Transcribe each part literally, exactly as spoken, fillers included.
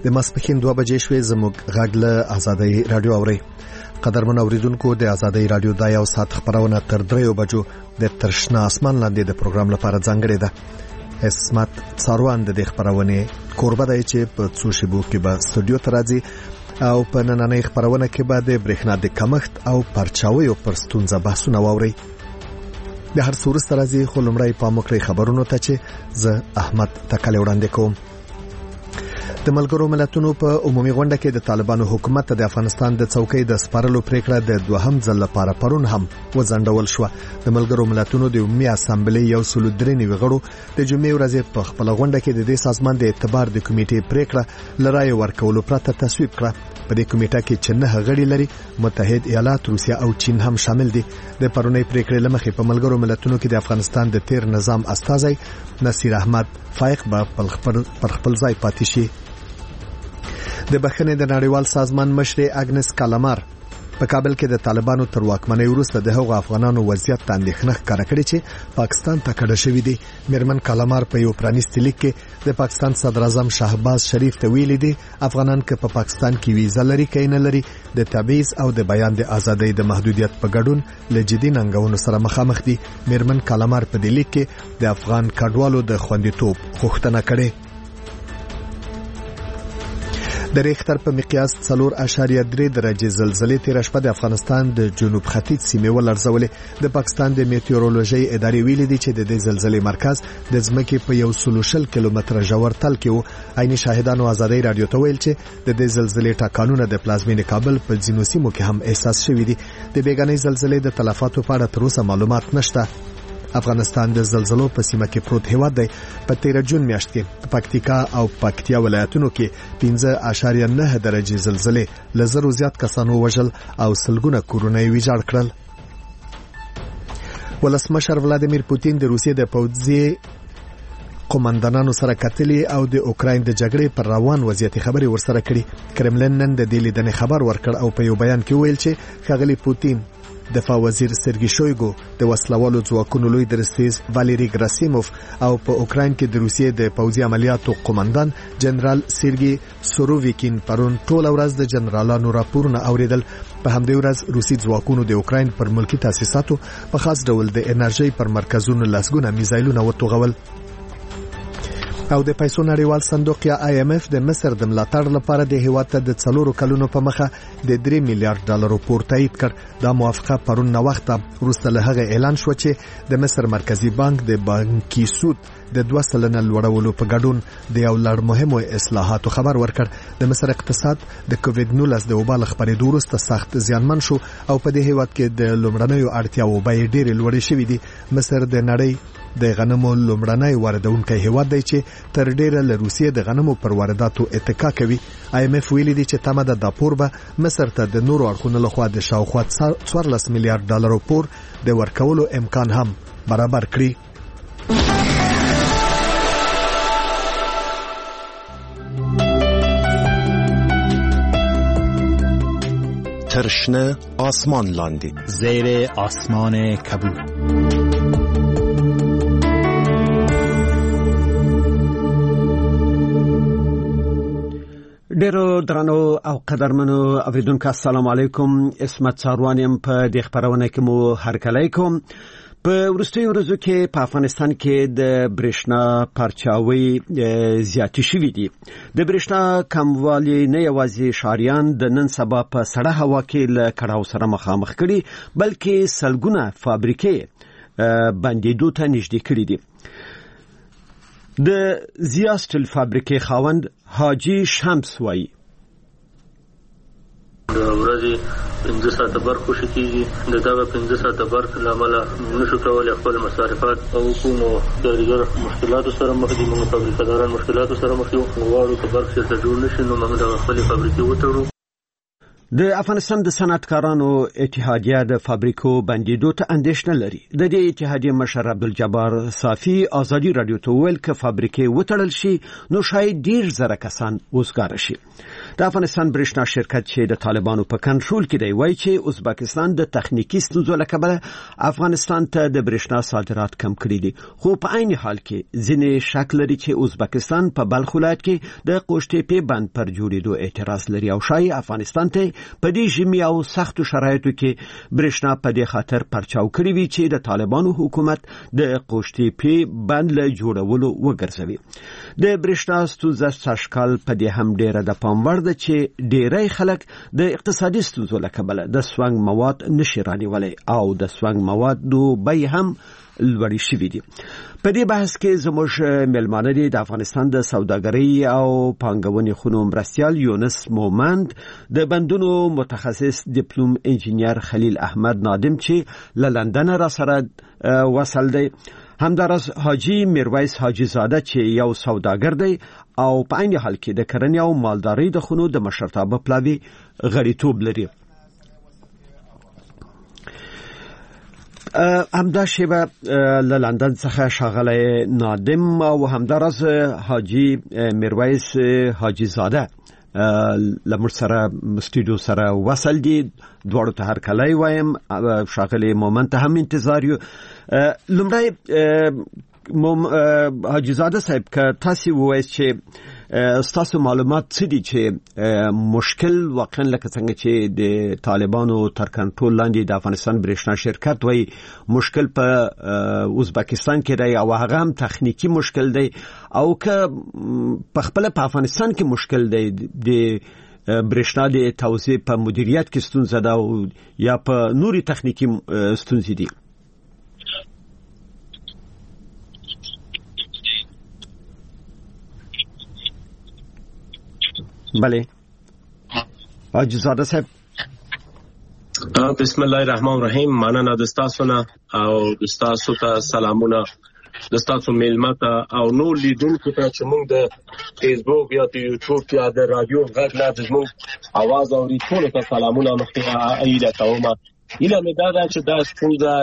د ماسپښین دوه بجې شوې. زموږ غږ له آزادۍ رادیو اوري. قدرمن اوریدونکو، د آزادۍ رادیو د یو ساعت خبرونه تر دریو بجو د ترشنا اسمان لاندې د پروګرام لپاره ځانګړې ده. اسمت څاروان د خبرونه کوربه دی چې په څو شیبو کې به استودیو ته راځي او په نننۍ خبرونه کې به د برېښنا د کمښت او پرچاویو پر ستونزه بحثونه واوري. د هر څور سره راځي خو لمړی پام وکړئ خبرونو ته چې زه احمد تکل وړاندې کوم. د ملګرو ملتونو په عمومي غونډه کې د طالبانو حکومت د افغانستان د څوکۍ د سپارلو پریکړه د دوهم ځل لپاره پرون هم وځنډول شو. د ملګرو ملتونو د عمومي اسامبلې یو سل درې نیو غړو د جمعې ورځ په خپل غونډه کې د دې سازمان د اعتبار د کمیټې پریکړه لرای ورکولو پرته تصویب کړه. په دې کمیټه کې چې نه غړي لري متحد ایالات، روسیا او چین هم شامل دي. د پرونی پریکړې لمخې په ملګرو ملتونو کې د افغانستان د تیر نظام استازی نصیر احمد فائق به پر خپل ځای پاتې شي. د بخښنې د نړیوال سازمان مشر اګنس کالامار په کابل کې د طالبانو تر واکمنۍ وروسته د هغو افغانانو وضعیت ته اندېښنه ښکاره کړې چې پاکستان ته کډه شوي دي. میرمن کالامار په یو پرانیستي لیک کې د پاکستان صدر اعظم شهباز شریف ته ویلي دي افغانان که په پاکستان کې ویزه لري که نه لري د تبعیض او د بیان د ازادۍ د محدودیت په ګډون له جدي ننګونو سره مخامخ دي. میرمن کالامار په دې لیک کې د افغان کډوالو د خوندیتوب غوښتنه کړې. د ریختر په مقیاس څلور اعشاریه درې درجه زلزلې تیر شپه د افغانستان د جنوب ختیځ سیمې ولړزولې. د پاکستان د میټیورولوژي ادارې ویلي دي چې د دې زلزلې مرکز د ځمکې په یو سل شل کیلومتره ژور تل کې وو. عیني شاهدانو آزادۍ رادیو ته ویل چې د دې زلزلې ټکانونه د پلازمینې کابل په ځینو سیمو کې هم احساس شوي دي. د بیګانۍ زلزلې د تلفاتو په اړه تر اوسه معلومات نشته. افغانستان د زلزلو په سیمه کې پروت هیواد دی. په تیر جون میاشت کې پکتیکا او پکتیا ولایتونو کې پنځه اعشاریه نه درجه زلزلې لزرو زیات کسانو وژل او سلګونه کورونه ویجاړ کړل. ولسمشر ولادیمیر پوتین د روسیې د پوځي قوماندانانو سره کتلې او د اوکراین د جګړې پر روان وضعیت خبري ورسره کړي. کرملین نن د دې لیدنې خبر ورکړ او په یو بیان کې ویل چې ښاغلي پوتین دفاع وزیر سرګي شویګو د وسلوالو ځواکونو لوی درستیز واليري ګراسیموف او په اوکراین کې د روسیې د پوځي عملیاتو قوماندان جنرال سرګي سوروویکین پرون ټول ورځ د جنرالانو راپورونه اوریدل. په همدې ورځ روسي ځواکونو د اوکراین پر ملکی تاسیساتو په خاص ډول د انرژي پر مرکزونو لاسګونه میزایلونه وتوغول. او د پیسو نړیوال صندوق یا آی ایم اف د مصر د ملاتړ لپاره د هیواد ته د څلورو کلونو په مخه د درې میلیارډ ډالرو پور تایید کړ. دا موافقه پرون نو وخت وروسته له هغه اعلان شو چې د مصر مرکزی بانک د بانکي سود د دوه سلنه لوړولو په ګډون د یو لړ مهمو اصلاحاتو خبر ورکړ. د مصر اقتصاد د کووډ نولس د وبا له خبرېدو وروسته سخت زیانمن شو او په دې هیواد کې د لومړنیو اړتیاوو بیې ډېرې لوړې شوې دي. مصر د نړۍ د غنمو لومړنی واردونکی هیواد دی چې تر ډیره له روسیې د غنمو پر وارداتو اتکا کوي. آی ایم اف ویلي دی چې تمه ده د پور به مصر ته د نورو اړخونو لخوا د شاوخوا څوارلس میلیارډ ډالرو پور د ورکولو امکان هم برابر کړي. ترشنه آسمان لاندې زیر آسمان کبود. ډیرو درنو او قدرمنو اوریدونکو السلام علیکم. اسمت څاروانیم په دې خبرونه کې مو هرکلی کوم. په وروستیو ورځو کې په افغانستان کې د برېښنا پرچاوي زیاتې شوې دي. د برېښنا کموالی نه یوازې ښاریان د نن سبا په سړه هوا کې له کړاو سره مخامخ کړي بلکې سلګونه فابریکې بندېدو ته نږدې کړي دي. د زیاستل فابریکې خاوند حاجی شمس وایي د ورځې پنځه ساعته برق خوشي کېږي. د دغه پنځه ساعته برق له امله نشو کولی خپل مصارفات او کومو کارګر مشکلاتو سره مخ دي. موږ فابریکه‌داران مشکلاتو سره مخ یو. غواړو که برق چېرته جوړ نه شي نو موږ دغه خپلې فابریکې وتړو. د افغانستان د صنعتکارانو اتحادیه د فابریکو بندیدو ته اندېښنه لري. د دې اتحادیه مشر عبدالجبار صافی ازادي رادیو ته ویل ک فابریکې وټړل شي نو شاید ډیر زره کسان وزګار شي. د افغانستان برېښنا شرکت چې د طالبانو په کنټرول کې دی وایي چې ازبکستان د تخنیکی ستونزو له کبله افغانستان ته د برېښنا صادرات کم کړي دي، خو په عین حال کې ځینې شک لري چې ازبکستان په بلخ ولایت کې د قوشتېپې بند پر جوړېدو اعتراض لري او شاید افغانستان ته په دې ژمي او سختو شرایطو کې برېښنا په دې خاطر پرچاو کړی وي چې د طالبانو حکومت د قوشتېپې بند له جوړولو وګرځوي. د برېښنا ستونزه سږکال په دې هم ډېره د پام وړ ده چې ډېری خلک د اقتصادي ستونزو له کبله د سونګ مواد نشي رانیولی او د سونګ موادو بیې هم لوړې شوې دي. په دې بحث کې زموږ مېلمانه دي د افغانستان د سوداګرۍ او پانګونې خونو مرستیال یونس مومند، د بندونو متخصص ډیپلوم انجینیر خلیل احمد نادم چې له لندن را سره وصل دی، همدارس حاجی میرویس حاجی زاده چې یو سوداګر دی او په عین حال کې د کرنې او مالدارۍ د خونو د مشرتابه پلاوي غړیتوب لري. همدا شیبه له لندن څخه ښاغلی نادم او همدارس حاجی میرویس حاجی زاده لمر سره استودیو سره وصل دي. دواړو ته هر کله وایم ښاغلی مومن ته هم انتظار یو. لومړی حاجی زاده صاحب که تاسو وایئ چې ستاسو معلومات څه دي چې مشکل واقعا لکه څنګه چې د طالبانو تر کنټرول لاندې د افغانستان برېښنا شرکت وایي مشکل په ازبکستان کې دی او هغه هم تخنیکی مشکل دی او که په خپل په افغانستان کې مشکل دی د برېښنا د توزیع په مدیریت کې ستونزه ده او یا په نوري تخنیکی ستونزې دي. بله حاجی زاده صاحب. بسم الله الرحمن الرحیم. مننه د تاسو نه او د تاسو ته سلامونه، د تاسو میلمه ته او نور لیدونکو ته چې موږ د فیسبوک یا د یوټیوب یا د رادیو غږ نه زموږ आवाज اوري ټول ته سلامونه مخکې ایله کوم. ایله مې دا ده چې دا ستونزه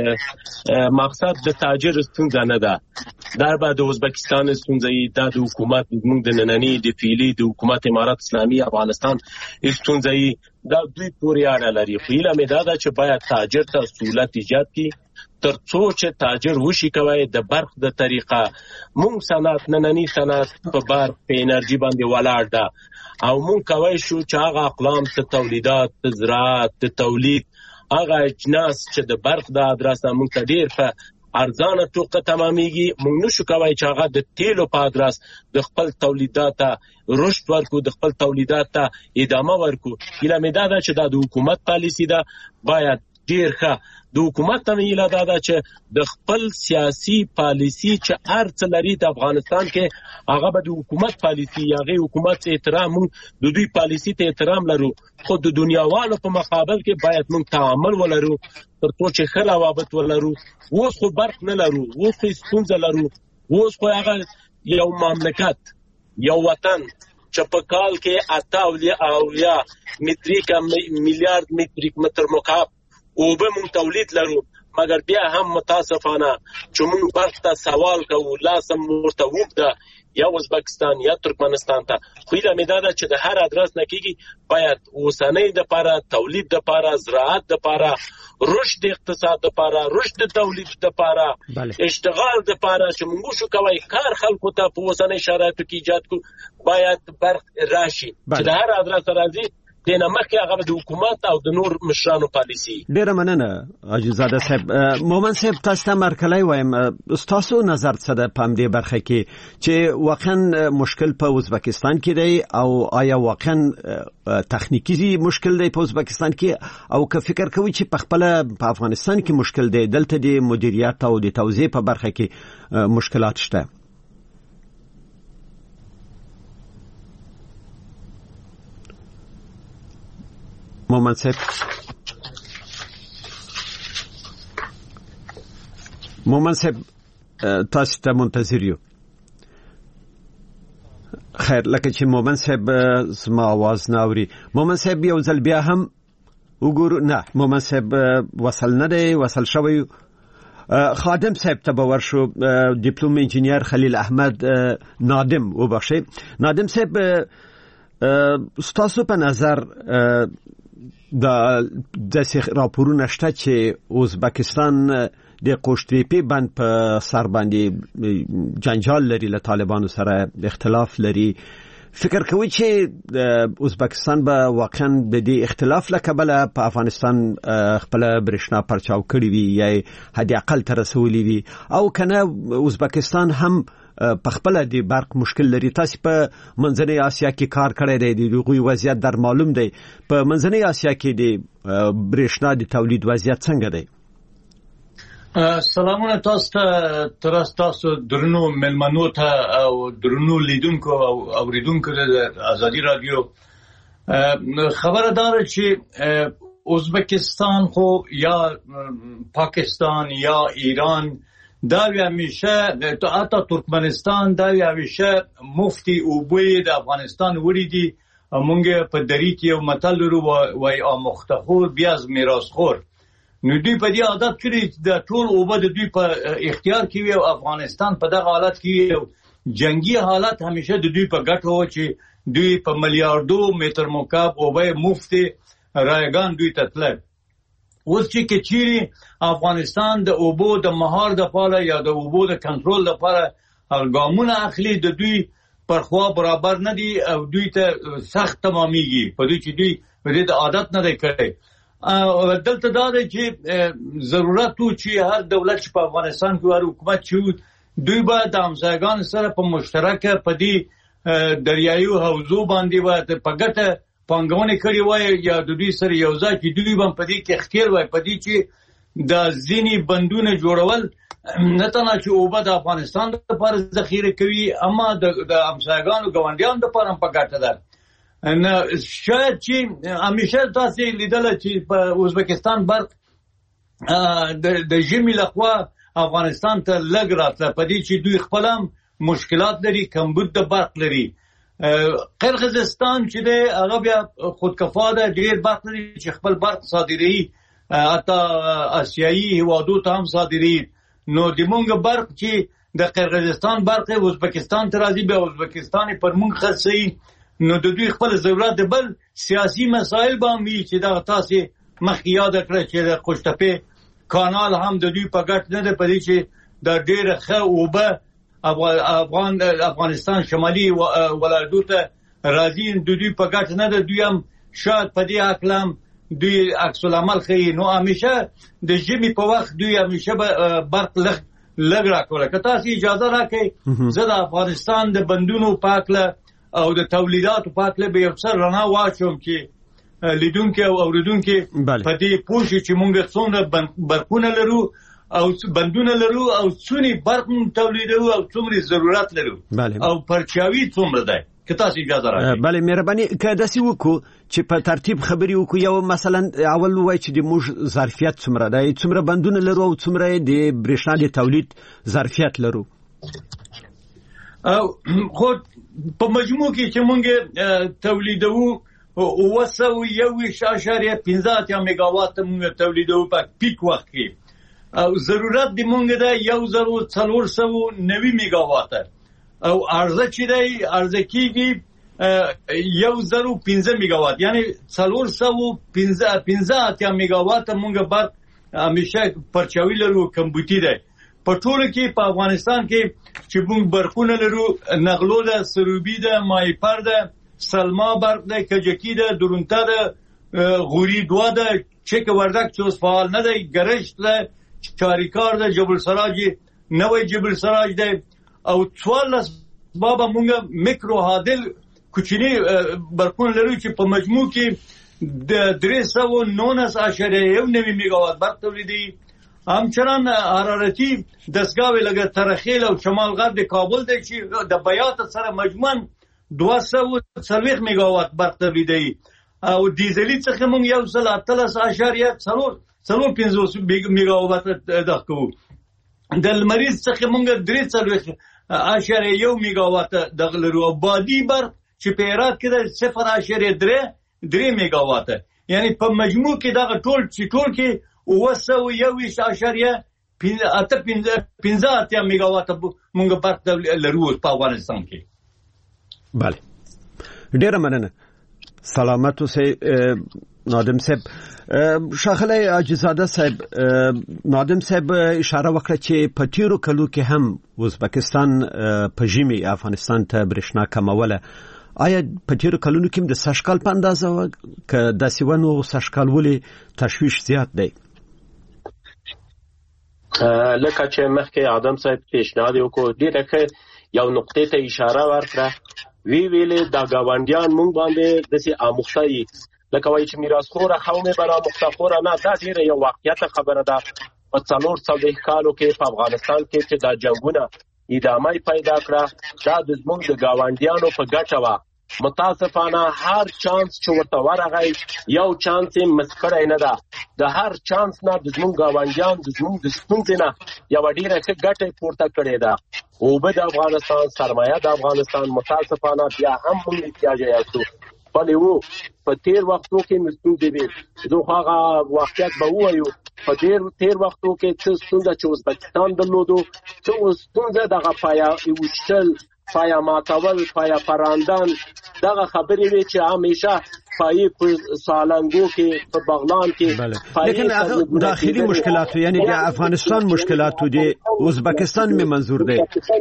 چې مقصد د تاجر ستونزه نه ده، دا به د ازبکستان ستونزه ای، دا د حکومت موږ د نننی د فعلی د حکومت امارات اسلامي افغانستان ستونزه ای، دا دوی پورې اړه لري. خو ایله مې دا ده چې باید تاجر ته سہولت ایجاد کړي ترڅو چې تاجر وشي کوي د برق د طریقه. موږ صنعت نننی صنعت په برق په انرژي باندې ولاړ ده او موږ کوي شو چې هغه اقلام ته تولیدات زراعت ته تولید هغه اجناس چې د برق د ادرس موږ ته ډیر په ارزانه توګه تمامېږي. موږ نشو کوي چې هغه د تیلو په ادرس د خپل تولیدات رشد ورکو، د خپل تولیدات ته ادامه ورکو. ایله مې دا ده چې دا د حکومت پالیسی ده، باید ډیر ښه د حکومت ته ایله دا ده چې د خپل سیاسي پالیسی چې هر څه لري د افغانستان کې هغه به د حکومت پالیسی هغه حکومت احترام، موږ د دوی پالیسی ته احترام لرو، خو د دنیاوالو په مقابل کې باید موږ تعامل ولرو ترڅو چې ښه روابط ولرو. اوس خو برق نه لرو، اوس خو ستونزه لرو، اوس خو هغه یو مملکت یو وطن چې په کال کې اته اویا متریک میلیارډ متریک متر مکعب او به مون تولید لرو، مگر بیا هم متاسفانه چې مون برق ته سوال کوو لازم ورته وګدا یا ازبکستان یا ترکمنستان ته. خو ایله مې دا ده چې د هر ادرس نه کېږي باید اوسنۍ دپاره تولید دپاره زراعت دپاره رشد اقتصاد دپاره رشد تولید دپاره اشتغال دپاره چې موږ شو کوی کار خلکو ته په اوسنۍ شرایطو کې ایجاد کړو باید برق راشي چې د هر ادرس راځي دینه مخکې هغه د حکومت او د نور مشرانو پالیسی. ډیره مننه حاجی زاده صاحب. مومن صاحب تاسو ته مرکلی وایم، تاسو نظر څه ده په دې برخه کې چې واقعا مشکل په ازبکستان کې دی او آیا واقعا تخنیکی مشکل دی په ازبکستان کې او که فکر کوي چې په خپل په افغانستان کې مشکل دی دلته د مدیریت او د توزیع په برخه کې مشکلات شته؟ مومن صاحب مومن صاحب تاسو ته منتظر یو. خیر لکه چې مومن صاحب زما आवाज نه اوري. مومن صاحب یو ځل بیا هم وګورو. نه مومن صاحب وصل نه دی، وصل شوی. خادم صاحب ته به ورشو. دیپلوم انجینیر خلیل احمد نادم وبخښئ. نادم صاحب ستاسو په نظر د داسې راپورونه شته چې ازبکستان د قوشتېپې بند په سر باندې جنجال لري، له طالبانو سره اختلاف لري. فکر کوي چې ازبکستان به واقعا د دې اختلاف له کبله په افغانستان خپل برېښنا پرچاو کړی وي یا حد اقل ته رسولي وي، او کنه ازبکستان هم په خپل د برق مشکل لري؟ تاسو په منځنۍ اسیا کې کار کړی دی، د هغوی وضعیت در معلوم دی. په منځنۍ اسیا کې د برېښنا د تولید وضعیت څنګه دی؟ سلامونه تاسو ته، تر تاسو درنو ملمنو ته او درنو لیدونکو او اوریدونکو د آزادي رادیو. خبره داره چې ازبکستان خو یا پاکستان یا ایران دا همیشه تا حتی ترکمنستان دا همیشه مفتی اوبوی د افغانستان وړي دي. مونږ په دری کې یو متل لرو وای آموختخور بیا از میراثخور. نو دوی په دې عادت کړی د ټول اوبه د دوی په اختیار کې وي او افغانستان په دغه حالت کې جنگي حالت همیشه د دوی په ګټه و چې دوی په میلیارډو متر مکعب اوبه مفتی رایگان دوی ته تلل. اوس چې کچيري افغانستان د اوبو د مهار د پاره یا د اوبو د کنټرول لپاره ګامونه اخلي، د دوی پرخوا برابر نه دي او دوی ته سخت تماميږي په دوی چې دوی د عادت نه دی کړی. دلته دا دی چې ضرورت و چې هر دولت چې په افغانستان کې هر حکومت چې دوی باید د همسایگان سره په مشترکه په دې دریایي حوزو باندې باید په ګټه پانګونه کړې وای یا د دوی سره یو ځای چې دوی باندې په دې کې اختیار وای په دې چې د ځینی بندونه جوړول نه تنه چې اوبه د افغانستان لپاره ذخیره کوي اما د همسایگانو ګاونډیانو لپاره په ګټه ده. نه شاید چې همیشه تاسو لیدل چې په ازبکستان برق د ژمي لخوا افغانستان ته لګ راتله په دې چې دوی خپل هم مشکلات لري، کمبود د برق لري. قرغیزستان چې دی هغه بیا خودکفا ده، ډېر برق لري چې خپل برق صادروي، حتی آسیایي هیوادو ته هم صادروي. نو د مونږ برق چې د قرغیزستان برق ازبکستان ته راځي بیا ازبکستان پر مونږ خرڅوي. نو د دوی خپل ضرورت بل سیاسي مسایل باندې چې دا تاسو مخکې یاد کړئ چې د قوشتېپې کانال هم د دوی په ګټه نه ده، په دې چې د ډېر ښه اوبه افغان افغانستان شمالي ولایتو ته راځي، د دوی په ګټه نه ده. دوی هم شاید په دې اقلام دوی عکس العمل ښیي. نو همیشه د ژمي په وخت دوی همیشه به برق لږ لږ راکوله. که تاسو اجازه راکړئ زه د افغانستان د بندونو پاکله او د تولیداتو پاکله به یو څه رڼا واچوم چې لیدونکي او اوریدونکي په دې پوه شي چې موږ څومره برقونه لرو او بندونه لرو او څونی برق تولیدوو او څومره ضرورت لرو او پرچاوي څومره ده. که تاسو اجازه راکړئ. بله مهرباني که داسې وکړو چې په ترتیب خبرې وکړو. یو مثلا اول ووایي چې د موږ ظرفیت څومره دی، څومره بندونه لرو او څومره د برېښنا د تولید ظرفیت لرو. خو په مجموع کې چې مونږ تولیدوو اوه سوه یوویشت اعشاریه پنځه اتیا میگاوات مونږ تولیدوو په پیک وخت کې، او ضرورت د مونږ ده یو زرو څلور سوه نوي میگاواته، او عرضه چې دی عرضه کېږي یو زرو پنځه میگاوات، یعنی څلور سوه پنځه اتیا میگاواته مونږ برق همیشه پرچاوي لرو، کمبوتي دی. په ټوله کې په افغانستان کې چې موږ برقونه لرو، نغلو ده، سروبي ده، مایپر ده، سلما برق ده، کجکی ده، درونته ده، غوري دوه ده، چک وردک چې اوس فعال نه دی، ګرشت ده، چاریکار ده، جبل سراج نوی جبل سراج ده، او څوارلس بابا موږ میکرو عادل کوچني برقونه لرو چې په مجموع کې د درې سوه نولس اعشاریه یو نوي میگاوات برق تولیدوي. همچنان حرارتي دستګاوې لکه ترخیل او شمال غرب د کابل دی چې د بیات سره مجموعاً دوه سوه څلوېښت میگاوات برق تولیدوي، او ډیزلي څخه موږ یو سل اتلس اعشاریه څلور څلور پنځوس میگاوات دغه کوو. د لمریز څخه موږ درې څلوېښت اشاریه یو میگاوات دغه لرو. بادي برق چې په هرات کې د صفر اشاریه درې درې میگاوات، یعنی په مجموع کې دغه ټول چې ټول کې اوه سوه یو ویشت اشاریه اته پنځه اتیا میگاوات مونږ برق لرو په افغانستان کې. بله ډیره مننه. سلامت اوسئ نادم صاحب. ښاغلی حاجزاده صاحب، نادم صاحب اشاره وکړه چې په تیرو کلو کې هم ازبکستان په ژمي افغانستان ته برېښنا کموله. آیا په تیرو کلونو کې د سږکال په اندازه وه که داسې و نو سږکال ولې تشویش زیات دی؟ لکه چې مخکې آدم صاحب پیشنهاد وکړو، ډېره ښه یو نقطې ته اشاره ورکړه. وی ویلې دا ګاونډیان مونږ باندې داسې آموخته یي، لکه وایي چې میراثخوره قوم یې به رامخته نه. دا ډېره یو واقعیت خبره ده. په څلور څلوېښت کالو کې په افغانستان کې چې دا جنګونه ادامه پیدا کړه، دا د زموږ د ګاونډیانو په ګټه وه. متاسفانه هر چانس چې ورته ورغی یو چانس یې مس کړی نه ده. د هر چانس نه د زموږ ګاونډیان د زموږ د ستونزې نه یوه ډېره ښه ګټه پورته کړې ده. اوبه د افغانستان، سرمایه د افغانستان، متاسفانه بیا هم موږ احتیاجه یاستو. بلې وو په تیر وختو کې مې ستونزې وې، زه هغه واقعیت به ووایو. په ډېر تیر وختو کې څه ستونزه چې ازبکستان درلودو، څه ستونزه دغه پایه ویشتل، پایه ماتول، پایه پراندن، دغه خبرې وې چې همیشه پایې په سالنګو کې په بغلان کې. لیکن هغه داخلي مشکلاتو، یعنی د افغانستان مشکلاتو دي، ازبکستان مې منظور دی.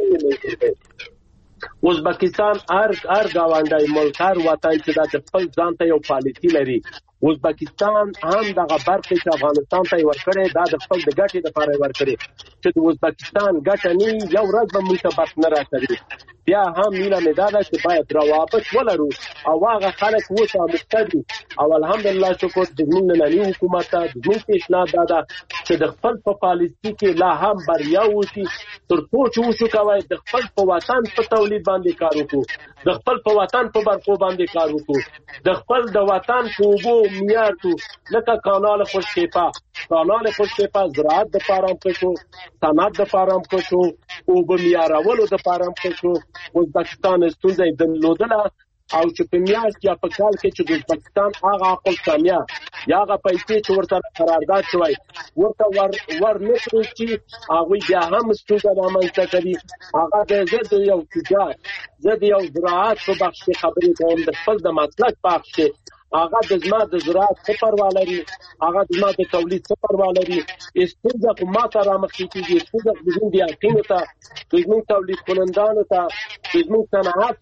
ازبکستان هر هر ګاونډی ملک، هر وطن چې د خپل ځان ته یو پالیسي لري. ازبکستان هم دغه برخه چې افغانستان ته ورکړي، دا د خپل د ګټې لپاره ورکړي. چې د ازبکستان ګټه نه یو ورځ به موږ ته برق نه راکوي. بیا هم مینه مې دا ده چې باید روابط ولرو او هغه خلک اوس آموخته دي. او الحمدلله شکر د زموږ ننني حکومت ته زموږ پیشنهاد دا ده چې د خپل په پالیسي کې لا هم بریا وشي، تر څو چې وشو کوی د خپل په وطن په تولید باندې کار وکړو، د خپل په وطن په برقو باندې کار وکړو، د خپل د وطن په اوبو معیار کو. لکه کانال خوشکیپا کانال خوشکیپا زراعت د پاره هم کړو، صنعت د پاره هم کړو، اوبه معیارولو د پاره هم کړو. ازبکستان ستونزه درلودله او چې په میاشت یا په کال کې چې د ازبکستان هغه عقل سامیا یا هغه پیسې چې ورته قرارداد شوی ورته ور ور نه کړی چې هغوی بیا هم ستونزه رامنځته کوي. هغه د زه د یو تجار، زه د یو زراعت په بخش کې خبرې کوم، د خپل د مسلک بخش کې. هغه د زما د زراعت څه پروا لري، هغه د زما د تولید څه پروا لري. ستونزه خو ما ته رامخکې کېږي، ستونزه خو زموږ دیاقینو ته، زموږ تولید کنندانو ته، زموږ صنعت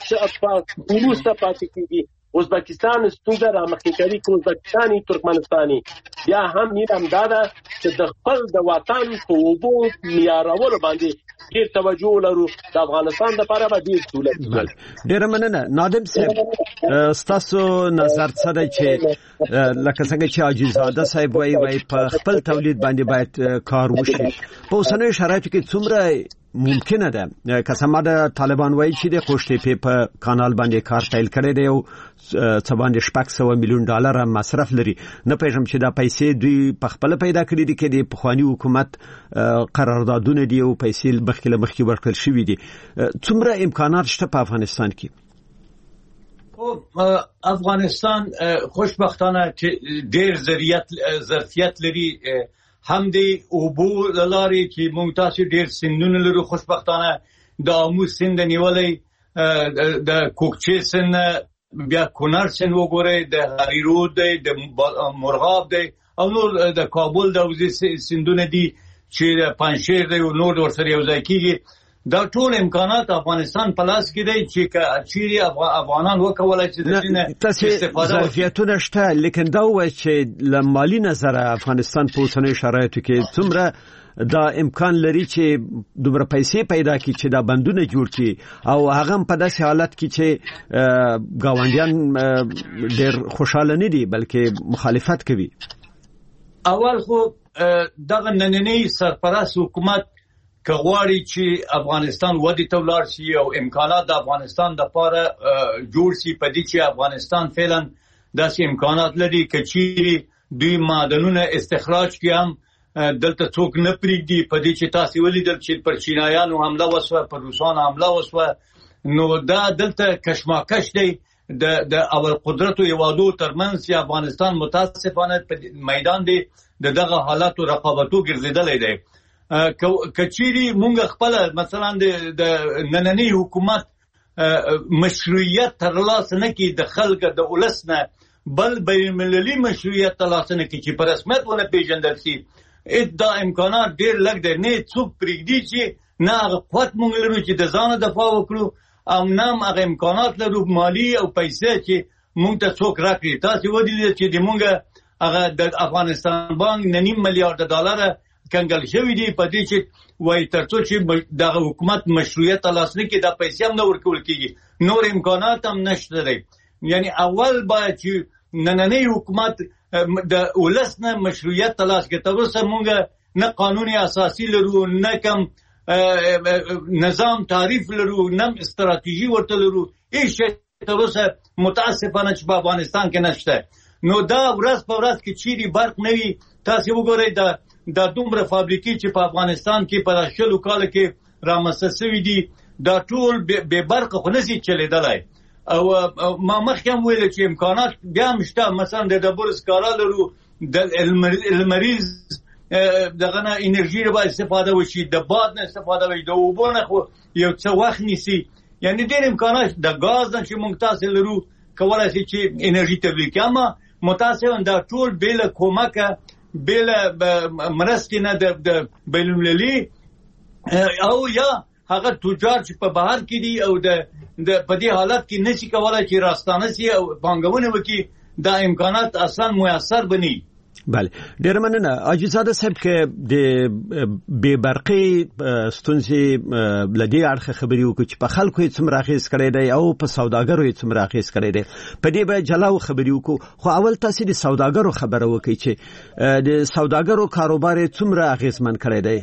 وروسته پاتې کېږي. ازبکستان ستونزه رامخکې کوي که ازبکستاني ترکمنستاني. بیا هم نیدم دا ده چې د خپل د وطن په اوبو معیارولو باندې ډېر توجه ولرو. د افغانستان لپاره به ډېر سهولت وي. ډېره مننه. نادم صاحب، ستاسو نظر څه دی چې لکه څنګه چې حاجزاده صاحب وایي وایي په خپل تولید باندې باید کار وشي، په اوسنیو شرایطو کې څومره ممکنه ده؟ که سمه ده طالبان وایي چې د خوشتېپې په کانال باندې کار پیل کړی دی او څه باندې شپږ سوه میلیون ډالر مصرف لري. نه پوهېږم چې دا پیسې دوی په خپله پیدا کړي دي که د پخواني حکومت قراردادونه دي او پیسې مخکې له مخکې ورکړل شوي دي. څومره امکانات شته په افغانستان کې؟ افغانستان خوشبختانه ډېر ظرفیت لري، هم د اوبو له لارې چې موږ تاسو ډېر سیندونه لرو. خوشبختانه د آمو سیند نیولې، د کوکچې سیند، بیا کونړ سیند وګورئ، د هریرود دی، د مرغاب دی او نور د کابل د حوزې سیندونه دي چې پنجشیر دی او نور ورسره یو ځای کېږي. دا ټول امکانات افغانستان په لاس کې دی چې چیرې افغانان وکولای چې د دې استفاده وکړي. ظرفیتونه شته، لیکن دا وایي چې له مالي نظره افغانستان په اوسنیو شرایطو کې څومره دا امکان لري چې دومره پیسې پیدا کړي چې دا بندونه جوړ کړي، او هغه په داسې حالت کې چې ګاونډیان ډېر خوشحاله نه دي بلکې مخالفت کوي. اول خو دغه نننی سرپرست حکومت که غواړي چې افغانستان ودې ته ولاړ شي او امکانات د افغانستان لپاره جوړ شي، په دې چې افغانستان فعلا داسې امکانات لري که چیرې دوی معدنونه استخراج کړي هم دلته څوک نه پریږدي. په دې چې تاسو ولیدل چې پر چینایانو حمله وسوه، پر روسانو حمله وسوه، نو دا دلته کشمکش دی د د اول قدرتو یوادو ترمنځ چې افغانستان متاسفانه په میدان دی د دغه حالاتو رقابتو ګرځیدلی دی. کچيري مونږ خپل مثلا د نننی حکومت مشروعیت ترلاسه نه کی د خلک د ولس نه، بل بین‌المللي مشروعیت ترلاسه نه کی چې په رسمیت ونه پیژندل شي. دا امکانات ډیر لږ دی. نه څوک پرېږدي چې نه هغه قوت مونږ لرو چې د ځانه دفاع وکړو، او نه هغه امکانات لرو مالي او پیسې چې مونږ ته څوک راکړي. تاسو ولیدل چې د مونږ هغه د افغانستان بانک نه نیم میلیارډ ډالر کنګل شوی دی په دې چې وایي تر څو چې دغه حکومت مشروعیت ترلاسه نه کړي دا پیسې هم نه ورکول کېږي، نور امکانات هم نشته دی. یعنی اول باید چې نننی حکومت د ولس نه مشروعیت ترلاسه کړي. تر اوسه مونږ نه قانون اساسي لرو، نه کوم نظام تعریف لرو، نه استراتیژي ورته لرو، هیڅ شی تر اوسه متاسفانه چې په افغانستان کې نشته. نو دا ورځ په ورځ کې چیرې برق نه وي. تاسو وګورئ د دا دومره فابریکې چې په افغانستان کې په شلو کال کې رامنځته شوي دي، دا ټول بې برقه خو نشي چلېدلی. او ما مخکې هم ویل چې امکانات بیا هم شته. مثلا د ډبرو سکاره لرو، د لمریز دغه نه انرژي باید استفاده وشي، د باد نه استفاده وشي، د اوبو نه خو یو څه وخت نیسي. یعنی ډېر امکانات د ګاز نه چې موږ تاسو لرو کولی شي چې انرژي تولید کړي. اما متاسفانه دا ټول بې له کومکه، بې له مرستې نه د بین‌المللي او یا هغه تجار چې په بهر کې دي او د په دې حالت کې نشي کولای چې راستانه سي او پانګونه وکړي، دا امکانات اصلا میسر بني. بله، ډیر مننه. حاجي زاده صاحب کې د بې برقي ستونزې لدی اړخه خبري وکړي چې په خلکو یې څومره اغېز کړی دی او په سوداګرو یې څومره اغېز کړی دی. په دې به جلاو خبري وکړو، خو اول تاسو د سوداګرو خبره وکړئ چې د سوداګرو کاروبار یې څومره اغېزمن کړی دی.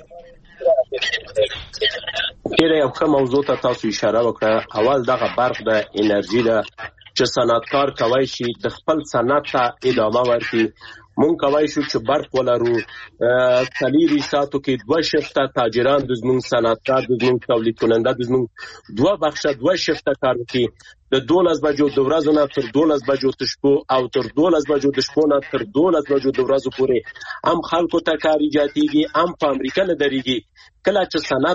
ډېر یو ښه موضوع ته تاسو اشاره وکړه. اول دغه برق د انرژي ده چې صنعتکار کولی شي د خپل صنعت ته ادامه ورکړي. مونږ کولی شو چې برق ولرو، څلېرویشت ساعتو کې دوه شفته تاجران د زموږ صنعتکار د زموږ تولید کننده د زموږ دوه بخشه دوه شفته کار وکړي. د دولس بجو د ورځو نه تر دولس بجو د شپو او تر دولس بجو د شپو نه تر دولس بجو د ورځو پورې هم خلکو ته کار ایجادېږي، هم په امریکا نه درېږي. کله چې صنعت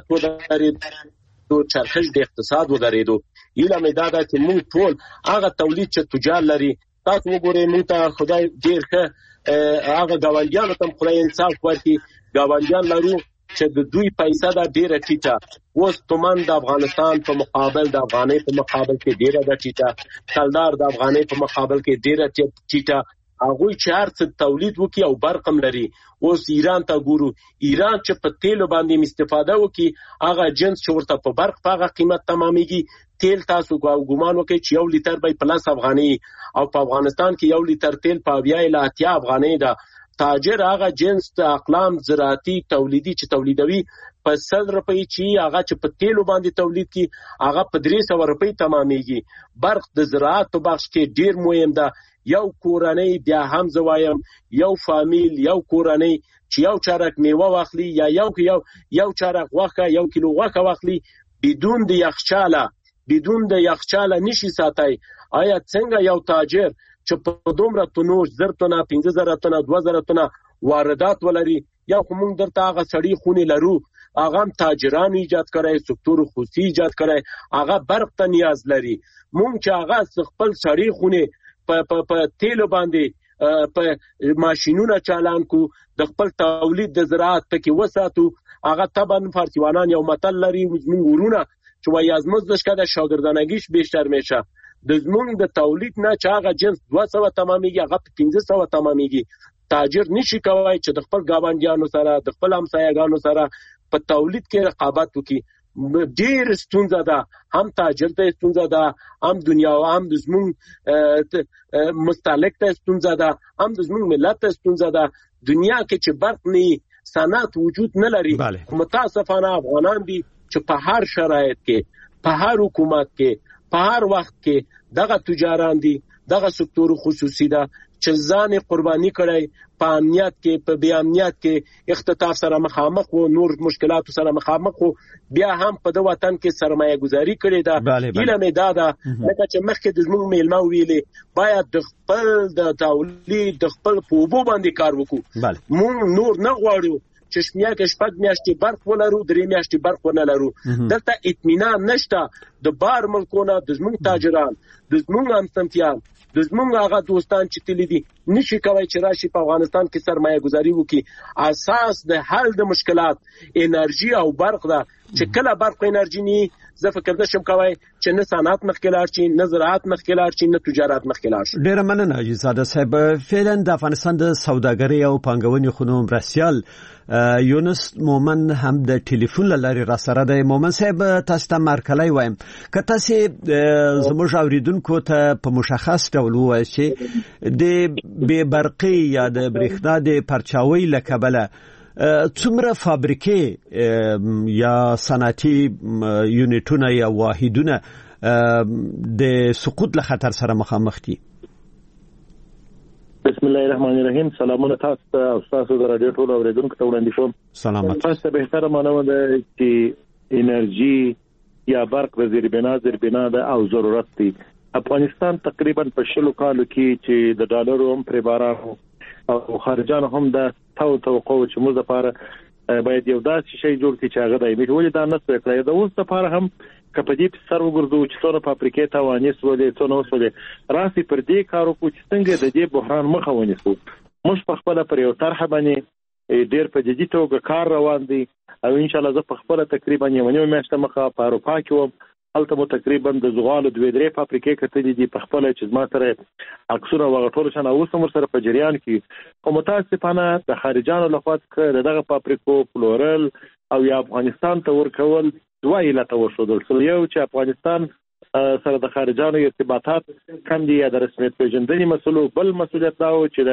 ودرېدو، چرخش د اقتصاد ودرېدو، هیله مې دا ده چې مونږ ټول هغه تولید چې تجار لري، تاسو وګورئ مونږ ته خدای ډېر ښه هغه ګاونډیانو ته خدای انصاف ورکړي. ګاونډیان لرو چې د دوی پیسه ده ډېره ټیټه. اوس تومان د افغانستان په مقابل د افغانۍ په مقابل کې ډېره ده ټیټه، کلدار د افغانۍ په مقابل کې ډېره ټیټه. هغوی چې هر څه تولید وکړي او برق هم لري. اوس ایران ته ګورو، ایران چې په تیلو باندې استفاده وکړي، هغه جنس چې ورته په برق په هغه قیمت تمامېږي. تیل تاسو ګومان وکړئ چې یو لیتر به پلس افغانۍ، او په افغانستان کې یو لیتر تیل په اویا الی اتیا افغانۍ ده. تاجر هغه جنس د اقلام زراعتي تولیدي چې تولیدوي په سل روپۍ چې هغه چې په تیلو باندې تولید کی هغه په درې سوه روپۍ تمامېږي. برق د زراعت په بخش کې ډېر مهم ده. یو کورنۍ، بیا هم زه وایم یو فامیل، یو کورنۍ چې یو چارک میوه واخلي یا یو یو یو چارک غوښه، یو کیلو غوښه واخلي، بدون د یخچاله بدون د یخچاله نشي ساتي. آیا څنګه یو تاجر چې په دومره تونو زر تونه، پنځه زره تونه، دوه زره تونه واردات ولري؟ یا خو موږ درته هغه سړي خونې لرو، هغه هم تاجران ایجاد کړی، سکتور خصوصي ایجاد کړی، هغه برق ته نیاز لري. موږ چې هغه خپل سړي خونې په په په تیلو باندې په ماشینونه چالان کو، د خپل تولید د زراعت پکې وساتو، هغه طبعا فارسیوانان یو متل لري، زموږ ورونه چې وایي از مزدش که در شاگردانگیش بیشتر میشه. د زموږ د تولید نه چې هغه جنس دوه سوه تمامېږي، هغه په پنځه سوه تمامېږي. تاجر نشي کولی چې د خپل ګاونډیانو سره، د خپل همسایه‌ګانو سره په تولید کې رقابت وکړي. ډېر ستونزه ده، هم تاجر ته ستونزه ده، هم دنیا هم د زموږ مستهلک ته ستونزه ده، هم د زموږ ملت ته ستونزه ده. دنیا کې چې برق نه صنعت وجود نه لري. متاسفانه افغانان دي چې په هر شرایط کې، په هر حکومت کې، په هر وخت کې دغه تجاران دي، دغه سکتور خصوصي ده چې ځان قرباني کړی په امنیت کې په بی امنیت کې اختطاف سره مخامخ او نور مشکلات سره مخامخ او بیا هم په د وطن کې سرمایه گذاري کړې ده. هیله مې دا ده لکه چې مخکې د زموږ میلمه ویلې باید د خپل د تولید د خپل په اوبو باندې کار وکړو. موږ نور نه غواړو چې شمیا کې شپږ میاشتې برق ولرو درې میاشتې برق ونه لرو. دلته اطمینان نشته. د بار ملکونه د زموږ تاجران د زموږ همصنفیان د زموږ هغه دوستان چې تللی دي نشي کوي چې راشي په افغانستان کې سرمایه گذاري وکړي. اساس د حل د مشکلات انرژي او برق ده چې کله برق انرژي نه زه فکر نشم کوي چې نه صنعت مخکې لاړ شي نه زراعت مخکې لاړ شي نه تجارت مخکې لاړ شي. ډیره مننه حاجي صاحب. فعلا د افغانستان د سوداګرۍ او پانګونې خونو مرستیال یونس مومن هم د ټلیفون لارې را سره دی. مومن صاحب تاسو ته مرکلای وایم که تاسو زموږ اوریدونکو ته په مشخص ډول ووایئ چې د بې برقي یا د برېښنا د پرچاوۍ له کبله څومره فابریکې یا صنعتي یونټونه یا واحدونه د سقوط له خطر سره مخامخ دي؟ بسم الله الرحمن الرحیم. سلامونه تاسو ته او تاسو د رادیو ټول اوریدونکو ته وړاندې کوم. سلامات. تاسو ته به تر مانو ده چې انرژي یا برق د زیر بنا زیر بنا ده او ضرورت دي. افغانستان تقریبا په شلو کالو کې چې د ډالرو هم پر بارانو او خارجانو هم د تو توقع چې موږ لپاره باید یو داسې شی جوړ کړي چې هغه دایمي ولې دا نه څه کړی. د اوس لپاره هم کپدی په سر وګرځو چې څونه فابریکې ته وانیس ولې څونه وسولې راسي پر دې کارو کو چې څنګه د دې بحران مخه ونیسو. موږ په خپل پر یو طرح باندې ډېر په جدي توګه کار روان دي او ان شاء الله زه په خپل تقریبا یو نیمه میاشته مخه په اروپا کې وم. هلته مو تقریبا د زغالو دوه درې فابریکې کتلې دي په خپل چې ما سره اکثره وغټول شنه اوس هم سره په جریان کې. خو متاسفانه د خارجانو لخوا دغه فابریکو فلورل او یا افغانستان ته ورکول دوه علت وشودل. یو چې افغانستان سره د خارجانو ارتباطات کم دي یا د رسمیت پیژندنې مسلو. بل مسولیت دا و چې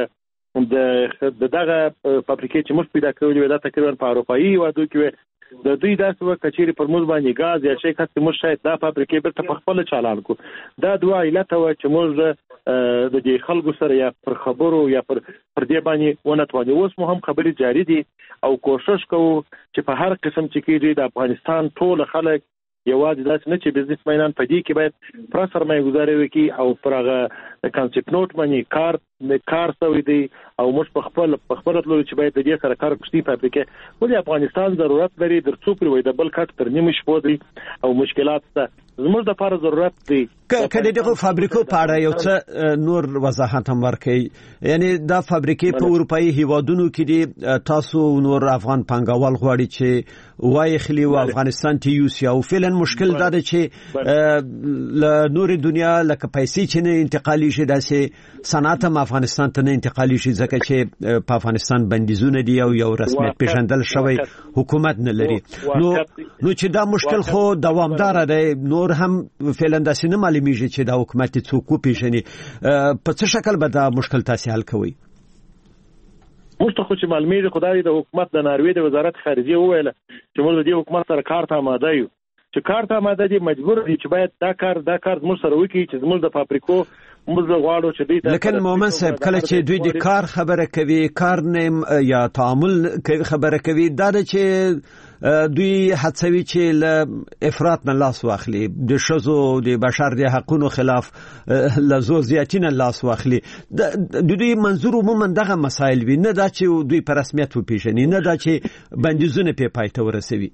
د دغه فابریکې چې موږ پیدا کړې دا تقریبا په اروپایي هیوادو کې د دوی داسې وه کچېرې پر موږ باندې ګاز یا شی کسې موږ شاید دا فابریکې بیرته په خپله چالان کړو. دا دوه علته وه چې موږ د دې خلکو سره یا پر خبرو یا پر پر دې باندې ونه توانو. اوس مو هم خبرې جاري دي او کوشش کوو چې په هر قسم چې کېږي د افغانستان ټول خلک یوازې داسې نه چې بزنسمینان په دې کې باید پوره سرمایه ګذاري وکړي او پر هغه کانسپټ نوټ باندې کار کار شوی دی او موږ په خپل په خپل تلو چې باید د دې سره کار وکړي. فابریکې ولې افغانستان ضرورت لري در څو پر وای د بل کټ تر نیمه شپو دی او مشکلات ته زموږ د لپاره ضرورت دی. کله دغه فابریکو په اړه یو څه نور وضاحت هم ورکړئ. یعنی دا فابریکې په اروپایي هیوادونو کې دي. تاسو نور افغان پانګوال غواړي چې وای خلی او افغانستان ته یوسي او فعلا مشکل دا دی چې له نور دنیا لکه پیسې چې نه انتقالي شي داسې صنعت هم افغانستان ته نه انتقالي شي ځکه چې په افغانستان بندیزونه دي او یو رسمیت پیژندل شوی حکومت نه لري. نو نو چې دا مشکل خو دوامدار دی. نور هم فعلا داسې نه معلومیږي چې دا حکومت څوک وپیژني. په څه شکل به دا مشکل تاسو حل کوئ؟ موږ ته خو چې معلومیږي خدای د حکومت د ناروې د وزارت خارجه وویل چې موږ د دې حکومت سره کار ته آماده یو چې کار ته آماده دي مجبور دي چې باید دا کار دا کار موږ سره وکړي چې موږ د فابریکو موږ غواړو چې دوی لیکن مومن صاحب کله چې دوی د کار خبره کوي کار نیم یا تعامل خبره کوي دا چې دوی هڅوي چې له افراط نه لاس واخلي د شذو د بشر د حقوقو خلاف لزو زیاتینه لاس واخلي. د دوی منظور عموما دغه مسایل وي نه دا چې دوی په رسمیت وپیژني نه دا چې بندیزونه په پای ته ورسوي.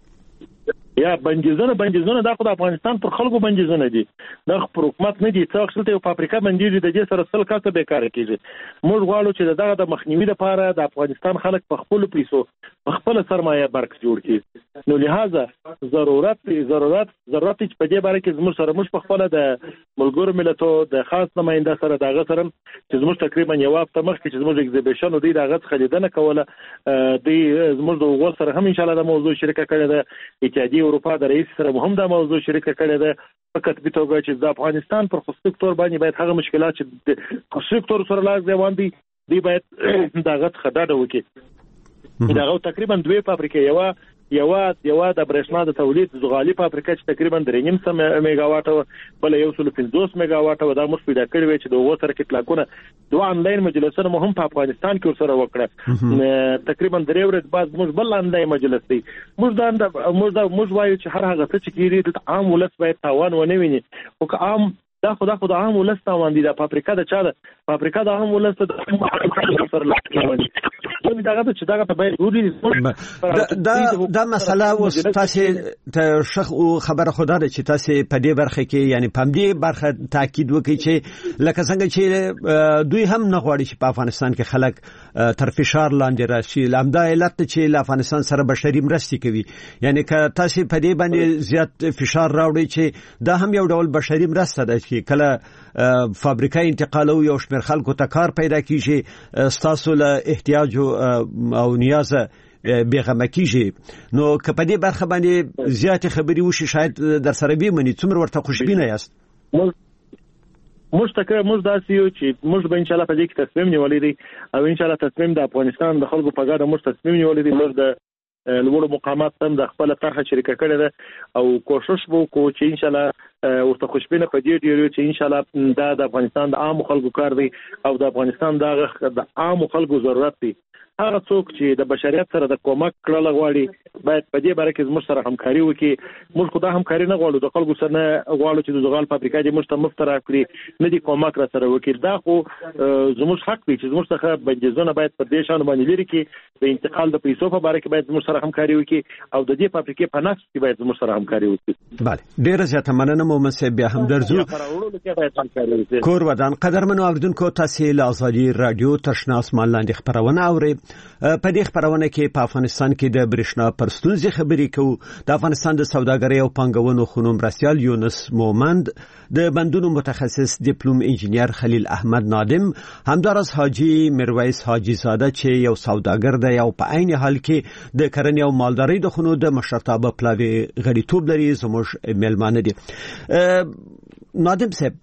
یا بندیزونه بندیزونه دا خو د افغانستان پر خلکو بندیزونه دي دا پر حکومت نه دي. څو څلته یو فابریکه بندیږي د دې سره سل کاسه بیکاره کیږي. موږ غواړو چې دغه د مخنیوي لپاره د افغانستان خلک په خپل پیسو په خپل سرمایه برک جوړ کړي. نو لہذا ضرورت ضرورت ضرورت چې په دې باره کې زموږ سره موږ په خپل د ملګرو ملتونو د خاص نماینده سره دغه سره چې زموږ تقریبا یو هفته مخکې چې زموږ ایگزیبیشن دی دغه څخه لیدنه کوله دی زموږ د وګور سره هم ان شاء الله د موضوع شریکه کړې ده. اتحادیه اروپا د رئیس سره هم دا موضوع شریکه کړې ده. فقط به توګه چې د افغانستان پر خصوصي سکتور باندې باید هغه مشکلات چې خصوصي سکتور سره لاس دیوان دي دی باید دغه څخه ډډه وکړي. دغه تقریبا دوه فابریکې یو یو یو د برېښنا د تولید زغالي فابریکه چې تقریبا درې نیم سم میگاواټ بل یو سل پنځوس میگاواټ دا موږ پیدا کړی و چې د وو سره کې پلاکونه دوه انلاین مجلسونه مهم په افغانستان کې سره وکړه تقریبا درې ورځې بعد موږ بل انلاین مجلس دی موږ دا موږ موږ وایو چې هر هغه څه چې کیږي د عام ولس باید تاوان ونه ویني او که عام دا خو دا خو د عام ولس تاوان دي د فابریکه د چا ده فابریکه د عام ولس د سره لاټ کوي دا چې دا په باید ورودي دا دا مسله اوس تاسو ته شخ او خبره خدا ده چې تاسو په دې برخه کې یعنی په دې برخه تاکید وکړي چې لکه څنګه چې دوی هم نه غواړي چې په افغانستان کې خلک تر فشار لاندې راشي لامدا علت چې له افغانستان سره بشري مرستې کوي یعنی که تاسو په دې باندې زیات فشار راوړي چې دا هم یو ډول بشري مرسته ده چې کله فابریکه انتقالو یو شمېر خلکو ته کار پیدا کیږي ستاسو له احتیاج او نیاز بیغمه کیږي نو که په دې برخه باندې زیات خبري وشي شاید در سره به منی څومره ورته خوشبینه یاست موږ تکه موږ داسې یو چې موږ به ان شاء الله په دې کې تصمیم نیولې دي او ان شاء الله تصمیم د افغانستان د خلکو په ګډه موږ تصمیم نیولې دي موږ د لوړو مقامات هم د خپل طرحه شریکه کړې ده او کوشش وکړو چې ان شاء الله ورته خوشبینه په دې ډیرو چې ان شاء الله دا د افغانستان د عام خلکو کار دی او د افغانستان د عام خلکو ضرورت دی هغه څوک چې د بشریت سره د کومک کړل غواړي باید په دې باره کې زموږ سره همکاري وکړي موږ خو دا همکاري نه غواړو د خلکو سره نه غواړو چې د زغال فابریکه دې موږ ته مفت راکړي نه دي کومک را سره وکړي دا خو زموږ حق دی چې زموږ څخه بنجزونه باید په دې شان باندې لري کې د انتقال د پیسو په باره کې باید زموږ سره همکاري وکړي او د دې فابریکې په نفس کې باید زموږ سره همکاري وکړي. بله ډیره زیاته مننه مومن صاحب بیا هم درځو کور ودان قدرمنو اوریدونکو تاسو له ازادي رادیو تشنا اسمان لاندې خبرونه اورئ په دې خبرونه کې په افغانستان کې د برېښنا پر ستونزې خبرې کوو د افغانستان د سوداګرۍ او پانګونو خونو مرستیال یونس مومند د بندونو متخصص ډیپلوم انجینیر خلیل احمد نادم همدارس حاجی میرویس حاجی زاده چې یو سوداګر دی او په عین حال کې د کرنې او مالدارۍ د خونو د مشرتابه پلاوي غړیتوب لري زموږ میلمانه دي. نادم صاحب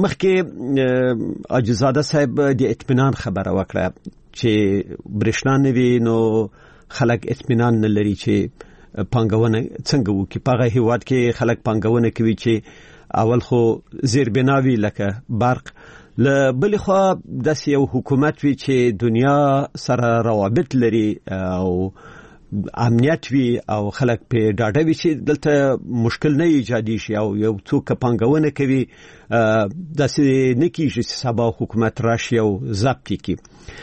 مخکې حاجی زاده صاحب د اطمینان خبره وکړه چې برېښنا نه وي نو خلک اطمینان نه لري چې پانګونه څنګه وکړي په هغه هیواد کې خلک پانګونه کوي چې اول خو زیربناوي لکه برق له بل خو داسې یو حکومت وي چې دنیا سره روابط لري او امنیت وي او خلک په ډاډه وي چې دلته مشکل نه ایجادي شي او یو څوک پانګونه کوي داسې نه کیږي چې سبا حکومت راشي او ضبط کړي.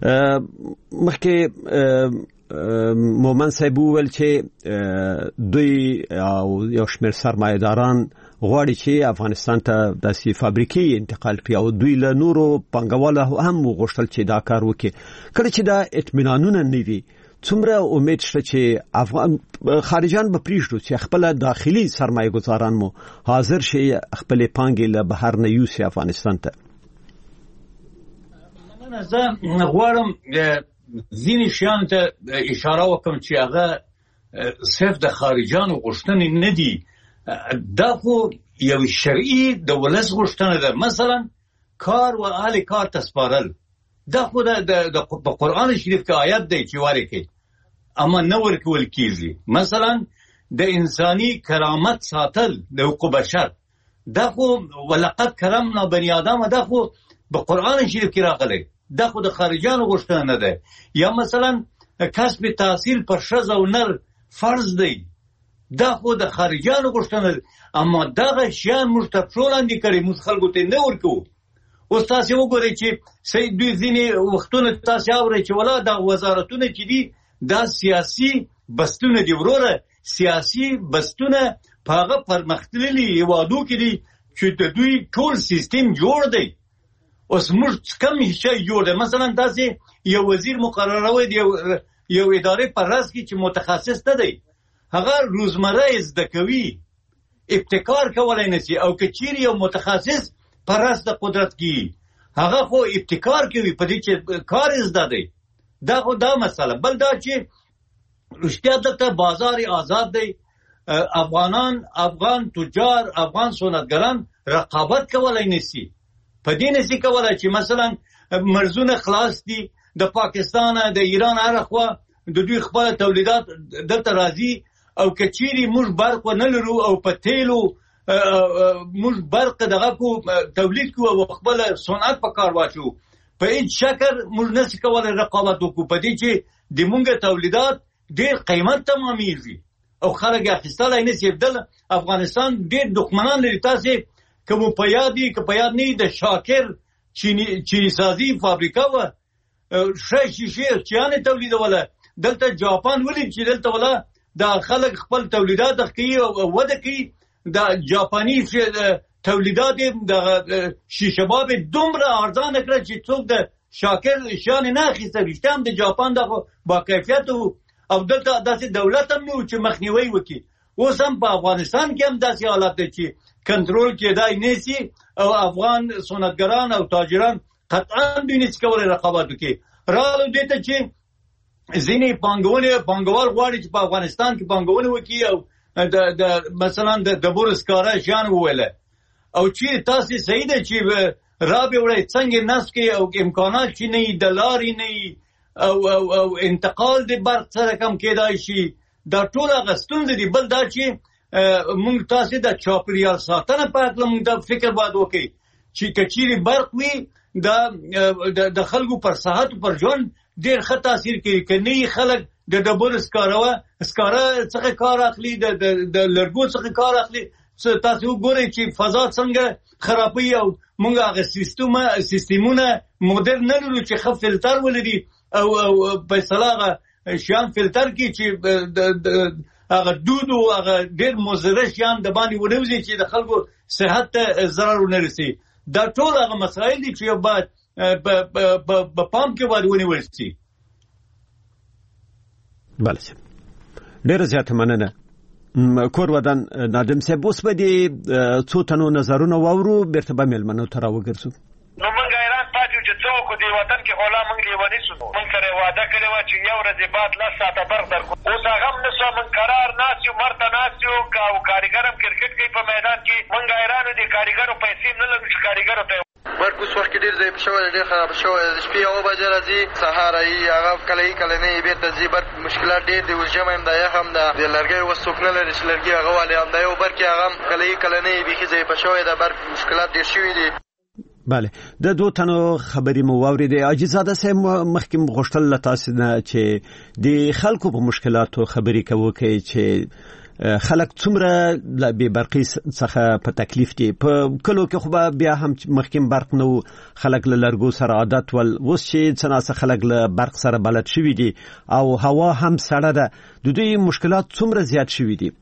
مخکې مومن صاحب وویل چې دوی او یو شمېر سرمایه‌داران غواړي چې افغانستان ته داسې فابریکې انتقال کړي او دوی له نورو پانګوالو هم وغوښتل چې دا کار وکړي. کله چې دا اطمینانونه نه وي څومره امید شته چې افغان خارجان به پریږدو چې خپل داخلي سرمایه گذاران مو حاضر شي خپل پانګې له بهر نه یوسي افغانستان ته. زه غواړم ځینې شیانو ته اشاره وکړم چې هغه صرف د خارجانو غوښتنې نه دي دا خو یو شرعي د ولس غوښتنه ده. مثلا کار و اهل کار ته سپارل دا خو د په قرآن شریف کې آیت دی چې وارې کوي اما نه ورکول کیږي. مثلا د انساني کرامت ساتل د حقوق بشر دا خو ولقد کرمنا بني آدم دا خو په قرآن شریف کې راغلی دا خو د خارجانو غوښتنه نه ده. یا مثلا کسب تحصیل پر ښځه او نر فرض دی دا خو د خارجانو غوښتنه ده اما دغه شیان موږ ته پښو لاندې کړي موږ خلکو ته نه ورکوو. اوس تاسې وګورئ چې دوی ځینې وختونه تاسې اورئ چې ولا دا وزارتونه چې دي دا سیاسي بستونه دي وروره سیاسي بستونه په هغه پرمختللي هېوادو کې دي چې د دوی ټول سیستم جوړ دی. اوس موږ کم شی جوړ دی مثلا تاسې یو وزیر مقرروئ د یو ادارې په راس کې چې متخصص نه دی هغه روزمره زده کوي ابتکار کولی نشي او که چیرې یو متخصص پر راس د قدرت کې هغه خو ابتکار کوي په دې چې کار زده دی. دا خو دا مسله. بل دا چې رښتیا دلته بازار آزاد دی افغانان افغان تجار افغان صنعتګران رقابت کولی نشي په دې نشي کولی چې مثلا مرزونه خلاص دي د پاکستان د ایران هر خوا د دوی خپل تولیدات دلته راځي او کچيري موږ برق نه لرو او په تیلو موږ برق دغه کو تولید کو او خپل صنعت په کار واچو په هیڅ شکل موږ نشو کولای رقابت وکړو په دې چې د موږ تولیدات ډېر قیمت تمامېږي او خلک اخیستلای نه شي. دل افغانستان ډېر دښمنان لري. تاسو کوم په یادي ک په یاد نه د شاکر چینی چینی سازي فابریکه و شې شې چانه تولیدوله. دلته جاپان ولې چې دلته ولا د خلک خپل تولیدات کوي او وده کوي. د جاپاني تولیدات د شیشه باب دومره ارزانه کړ چې څوک د شاکر شان نه اخیسته. رښتیا هم د جاپان د با کیفیت او دلته داسې دولت هم نو چې مخنیوي وکړي. اوس هم په افغانستان کې هم داسې حالات دي چې کنټرول کېدای نشي او افغان صنعتګران او تاجران قطعا دوی نشي کولای رقابت وکړي. راغلو دې ته چې ځینې پانګونه پانګوال غواړي چې په افغانستان کې پانګونه وکړي او د د مثلا د دبور اسکاره شان وویله او چې تاسو صحیح ده چې رابې وړي څنګه نس کې او امکانات چې نه د لارې نه او او او انتقال د برق سره کم کېدای شي. دا ټول غستون دي. بل دا چې مونږ تاسو د چاپریال ساتنه په اړه مونږ د فکر باید وکړي چې کچيري برق وي د د خلکو پر صحت او پر ژوند ډېر ښه تاثیر کوي. کني خلک د ډبر اسکاروه اسکاره څخه کار اخلي د د لرګو څخه کار اخلي. تاسو وګورئ چې فضا څنګه خرابوي او مونږ هغه سیستم سیستمونه مدرن نه لرو چې ښه فلټر ولري او په صلاحه شان فلټر کی چې د هغه دود او هغه ډېر مضر شان د باندې ونوځي چې د خلکو صحت ته ضرر ونرسي. دا ټول هغه مسایل دي چې باید په پام کې باید ونیول شي. بله ډېر زیات مننه. کور ودان نادم صاحب اوس به دي څو تنو نظرونه واورو بیرته به مېلمنو ته راوګرځو. نو موږ ایران پاتې چې څوک دی وطن کې غلا موږ لیونی سو. موږ سره وعده کړی و چې یو ورځ بعد لس ساعته برق درکو. اوس هغه هم نشو. موږ قرار ناسیو مرته ناسیو او کاریګرم کرکټ کوي په میدان کې. موږ ایرانو دي کاریګرو پیسې نه لرو چې کاریګرو ته برق اوس وخت کې ډېر ضعیف شوی ډېر خراب شوی. د شپې یوه بجې راځي سهار یې هغه کله یې کله نه یې بېرته ځي. برق مشکلات ډېر دي. اوس ژمی هم دا یخ هم ده. د لرګیو اوس څوک نه لري چې لرګي هغه والي هم دا یو برق یې هغه هم کله یې کله نه یې بیخي ضعیفه شوی ده. برق مشکلات ډېر شوي دي. بله د دوه تنو خبرې مو واورېدې. عاجزاده صاحب مخکې غوښتل له تاسو نه چې د خلکو په مشکلاتو خبرې کوي چې خلک څومره له بې برقي څخه په تکلیف دي. په کلو کې خو بیا هم مخکې برق نو خلک له لرګو سره عادت ول. اوس چې څنګه خلک له برق سره بلد شوي دي او هوا هم سړه ده د دوی مشکلات څومره زیات شوي دي.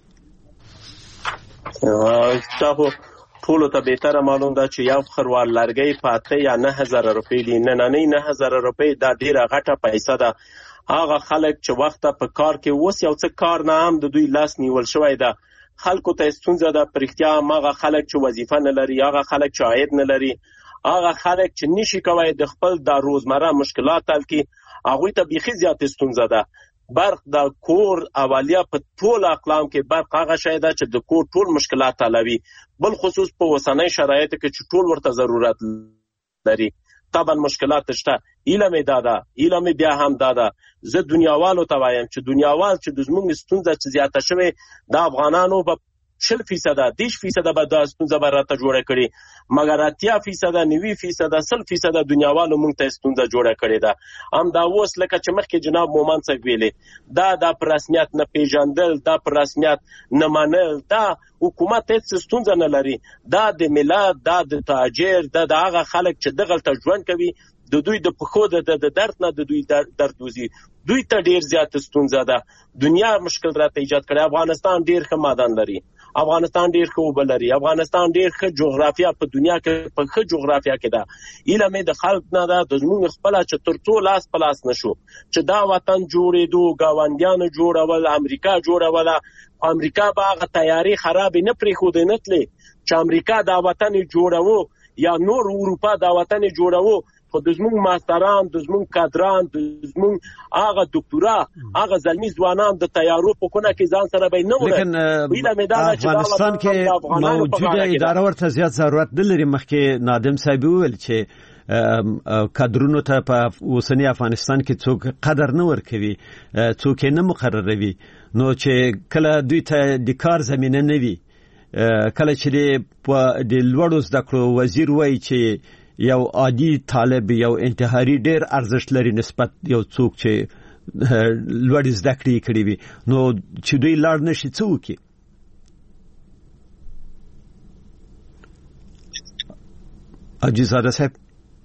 تاسو ټولو ته بهتره معلوم ده چې یو خروار لرګی په اته یا نه هزار روپۍ دي. نننۍ نه هزار روپۍ دا ډیره غټه پیسې ده. هغه خلک چې وخت په کار کې اوس یو څه کار نه هم د دوی لاس نیول شوی ده. خلکو ته ستونزه ده. پرختیا هغه خلک چې وظیفه نه لري، هغه خلک چې عاید نه لري، هغه خلک چې نشي کوي د خپل د روزمره مشکلات حل کړي، هغوی ته بیخي زیاتې ستونزه ده. برق د کور اولیه په ټول اقلام کې برق هغه شی ده چې د کور ټول مشکلات حلوي، بل خصوص په اوسنۍ شرایطو کې چې ټول ورته ضرورت لري. طبعا مشکلات شته. علم دا ده، علم بیا هم دا ده. زه دنیاوالو ته وایم چې دنیاوال چې د زموږ ستونزه چې زیاته شوې د افغانانو په شل فیصده دیش فیصده به دا ستونزه به راته جوړه کړي، مګر اتیا فیصده نوي فیصده سل فیصده دنیاوالو موږ ته ستونزه جوړه کړې ده. هم دا اوس لکه چې مخکې جناب مومن صاحب ویلې دا دا په رسمیت نه پیژندل، دا په رسمیت نه منل، دا حکومت هیڅ ستونزه نه لري. دا د ملت، دا د تاجر، دا د هغه خلک چې دغلته ژوند کوي د دوی د پخو د درد نه د دوی درد وزي، دوی ته ډیر زیات ستونزه ده. دنیا مشکل راته ایجاد کړي. افغانستان ډیر ښه معدن لري، افغانستان ډیر ښه اوبه لري، افغانستان ډیر ښه جغرافیه په دنیا کې په ښه جغرافیه کې ده. علم د خلک نه ده، د زموږ خپل چې تر څو لاس په لاس نشو چې دا وطن جوړېدو، ګاونډیانو جوړول، امریکا جوړوله، امریکا به هغه تیارې خرابې نه پرېښودې نتلې چې امریکا دا وطن جوړوو یا نور اروپا دا وطن جوړوو، خو د زموږ ماستران د زموږ کادران د زموږ هغه دکتورا هغه زلمی ځوانان د تیارو په کونه کې ځان سره به نه وړي. لیکن افغانستان کې موجوده اداره ورته زیات ضرورت نه لري. مخکې نادم صاحب وویل چې کادرونو ته په اوسنی افغانستان کې څوک قدر نه ورکوي، څوک نه مقرروي. نو چې کله دوی ته د کار زمینه نه وي، کله چې د لوړو زده کړو وزیر وایي چې یو عادي طالب یو انتحاري ډیر ارزښت لري نسبت یو څوک چې لوړ زده کړې کړې وي، نو چې دوی لاړ نشي څه وکړي؟ عجیزاده صاحب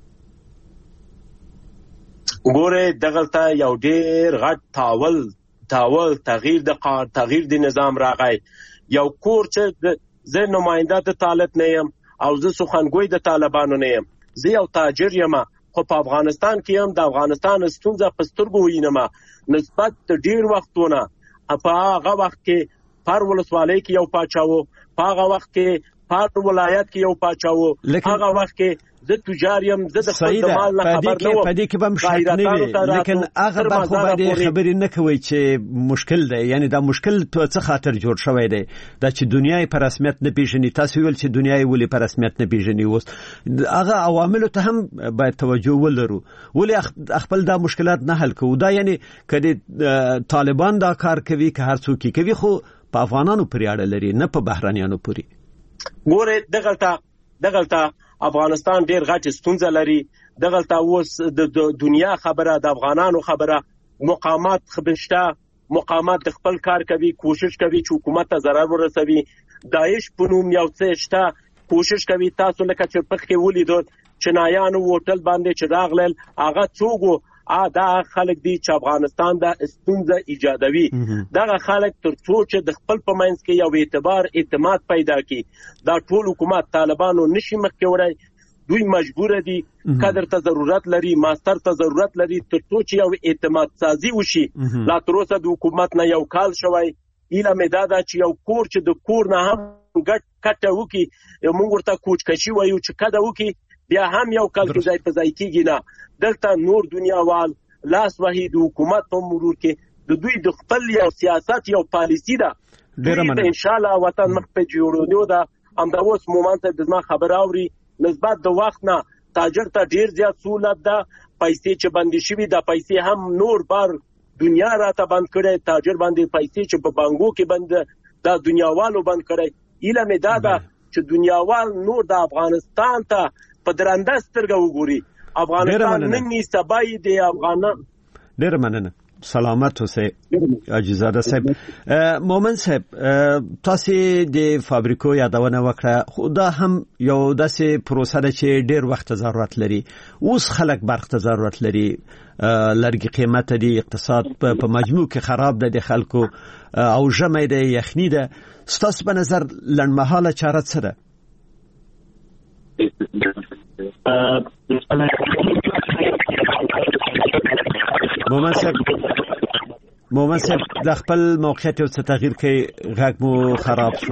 ګوره دغلته یو ډیر غټ تاول تاول تغییر د تغییر د نظام راغی. یو کور چې زه نماینده د طالب نه یم او زه سخنګوی د طالبانو نه یم، زه یو تاجر یم خو په افغانستان کې هم د افغانستان ستونزه په سترګو وینم. نسبت د ډیر وختونه په هغه وخت کې پر ولسوالۍ کې یو پاچاو، په هغه وخت کې پر ولایت کې یو پاچاو، هغه وخت کې زه تجار یم، زه د خپل مال نه خبر نه وم. په دې کې به مشکل نه وي، لیکن هغه برخو باندې خبرې نه کوي چې مشکل دی. یعنی دا مشکل په څه خاطر جوړ شوی دی؟ دا چې دنیا په رسمیت نه پیژني. تاسو ویل چې دنیا یې ولې په رسمیت نه پیژني. اوس هغه عواملو ته هم باید توجه ولرو. ولې خپل دا مشکلات نه حل کوو؟ دا یعنی کله طالبان دا کار کوي که هر څوک کوي، خو په افغانانو پورې اړه لري نه په بهرانیانو پورې. ګوره دغلته دغلته افغانستان ډیر غټ ستونزه لري. دغلته اوس د دنیا خبره، د افغانانو خبره، مقامات خبرشته، مقامات د خپل کار کوي، کوشش کوي چې حکومت ته ضرر ورسوي. داعش په نوم یو څه شته کوشش کوي. تاسو لکه چې پخې ولیدل چنایانو هوټل باندې چې راغلل، هغه څوک ا دا خلک دي چې افغانستان د ستونزه ایجادوي. دغه خلک تر څو چې د خپل په منځ کې یو اعتبار اعتماد پیدا کړي، دا ټول حکومت طالبانو نشي مخکې وړي. دوی مجبور دي، قدر ته ضرورت لري، ماستر ته ضرورت لري، تر څو چې یو اعتماد سازي وشي. لا تر اوسه د حکومت نه یو کال شوی، ایله مې دا ده چې یو کور چې د کور نه هم ګټ کټه وکړي، موږ ورته کوچکشي وایو چې کده وکړي، بیا هم یو کال کې ځای په ځای کېږي نه. دلته نور دنیاوال لاس وهي د حکومت په مرور کې د دوی د خپل یو سیاست یو پالیسی ده. دوی ان شاء الله وطن مخ په جوړونیو ده. همدا اوس مومن ته د ما خبر اوري نسبت د وخت نه تاجر ته ډیر زیات سہولت ده. پیسې چې بندي شوي د پیسې هم نور بار دنیا راته بند کړي، تاجر باندې پیسې چې په بانکو کې بند د دنیاوالو بند کړي. ایله مې دا ده چې دنیاوال نور د افغانستان ته په درنده سترګه وګوري. افغانستان نن ني سبای دی افغانان. ډیر مننه. سلامت اوسئ عجیزاده صاحب. مومن صاحب، تاسو د فابریکو یادونه وکړه، خو دا هم یو داسې پروسه ده چې ډیر وخت ضرورت لري. اوس خلک برق ته ضرورت لري، لرګي قیمت دي، اقتصاد په مجموع کې خراب ده، د خلکو او ژمی ده، یخني ده. ستاسو په نظر لنډمهاله چاره څه ده؟ مومن صاحب مومن صاحب د خپل موقعیت یو څه تغییر کوي، غږ مو خراب شو.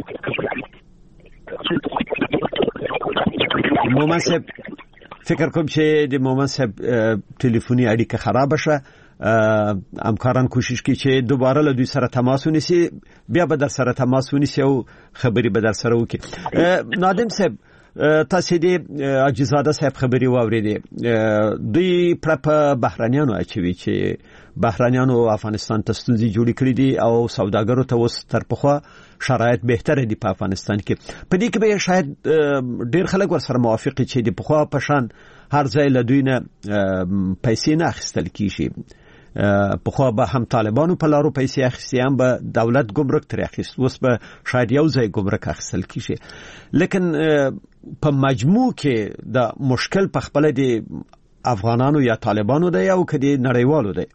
مومن صاحب فکر کوم چې د مومن صاحب ټلیفوني اړیکه خراب شوه. همکاران کوشش کوي چې دوباره له دوی سره تماس ونیسي، بیا به در سره تماس ونیسي او خبرې به در سره وکړي. نادم صاحب، تاسو دې عجیزاده صاحب خبري واورېدې، دوی په بهرانيانو اچوي چې بهرانيانو افغانستان ته ستونزې جوړې کړې دي او سوداګرو ته اوس تر پخوا شرایط بهتره دي په افغانستان کې. په دې کې به شاید ډېر خلک ورسره موافق دي چې د پخوا په شان هر ځای له دوی نه پیسې نه اخیستل کیږي. پخوا به هم طالبانو په لارو پیسې اخیستي، هم به دولت ګمرک ترې اخیست، اوس به شاید یو ځای ګمرک اخیستل کیږي. لیکن په مجموع کې د مشکل په خپل د افغانانو یا طالبانو دی او کدي نړیوالو دی.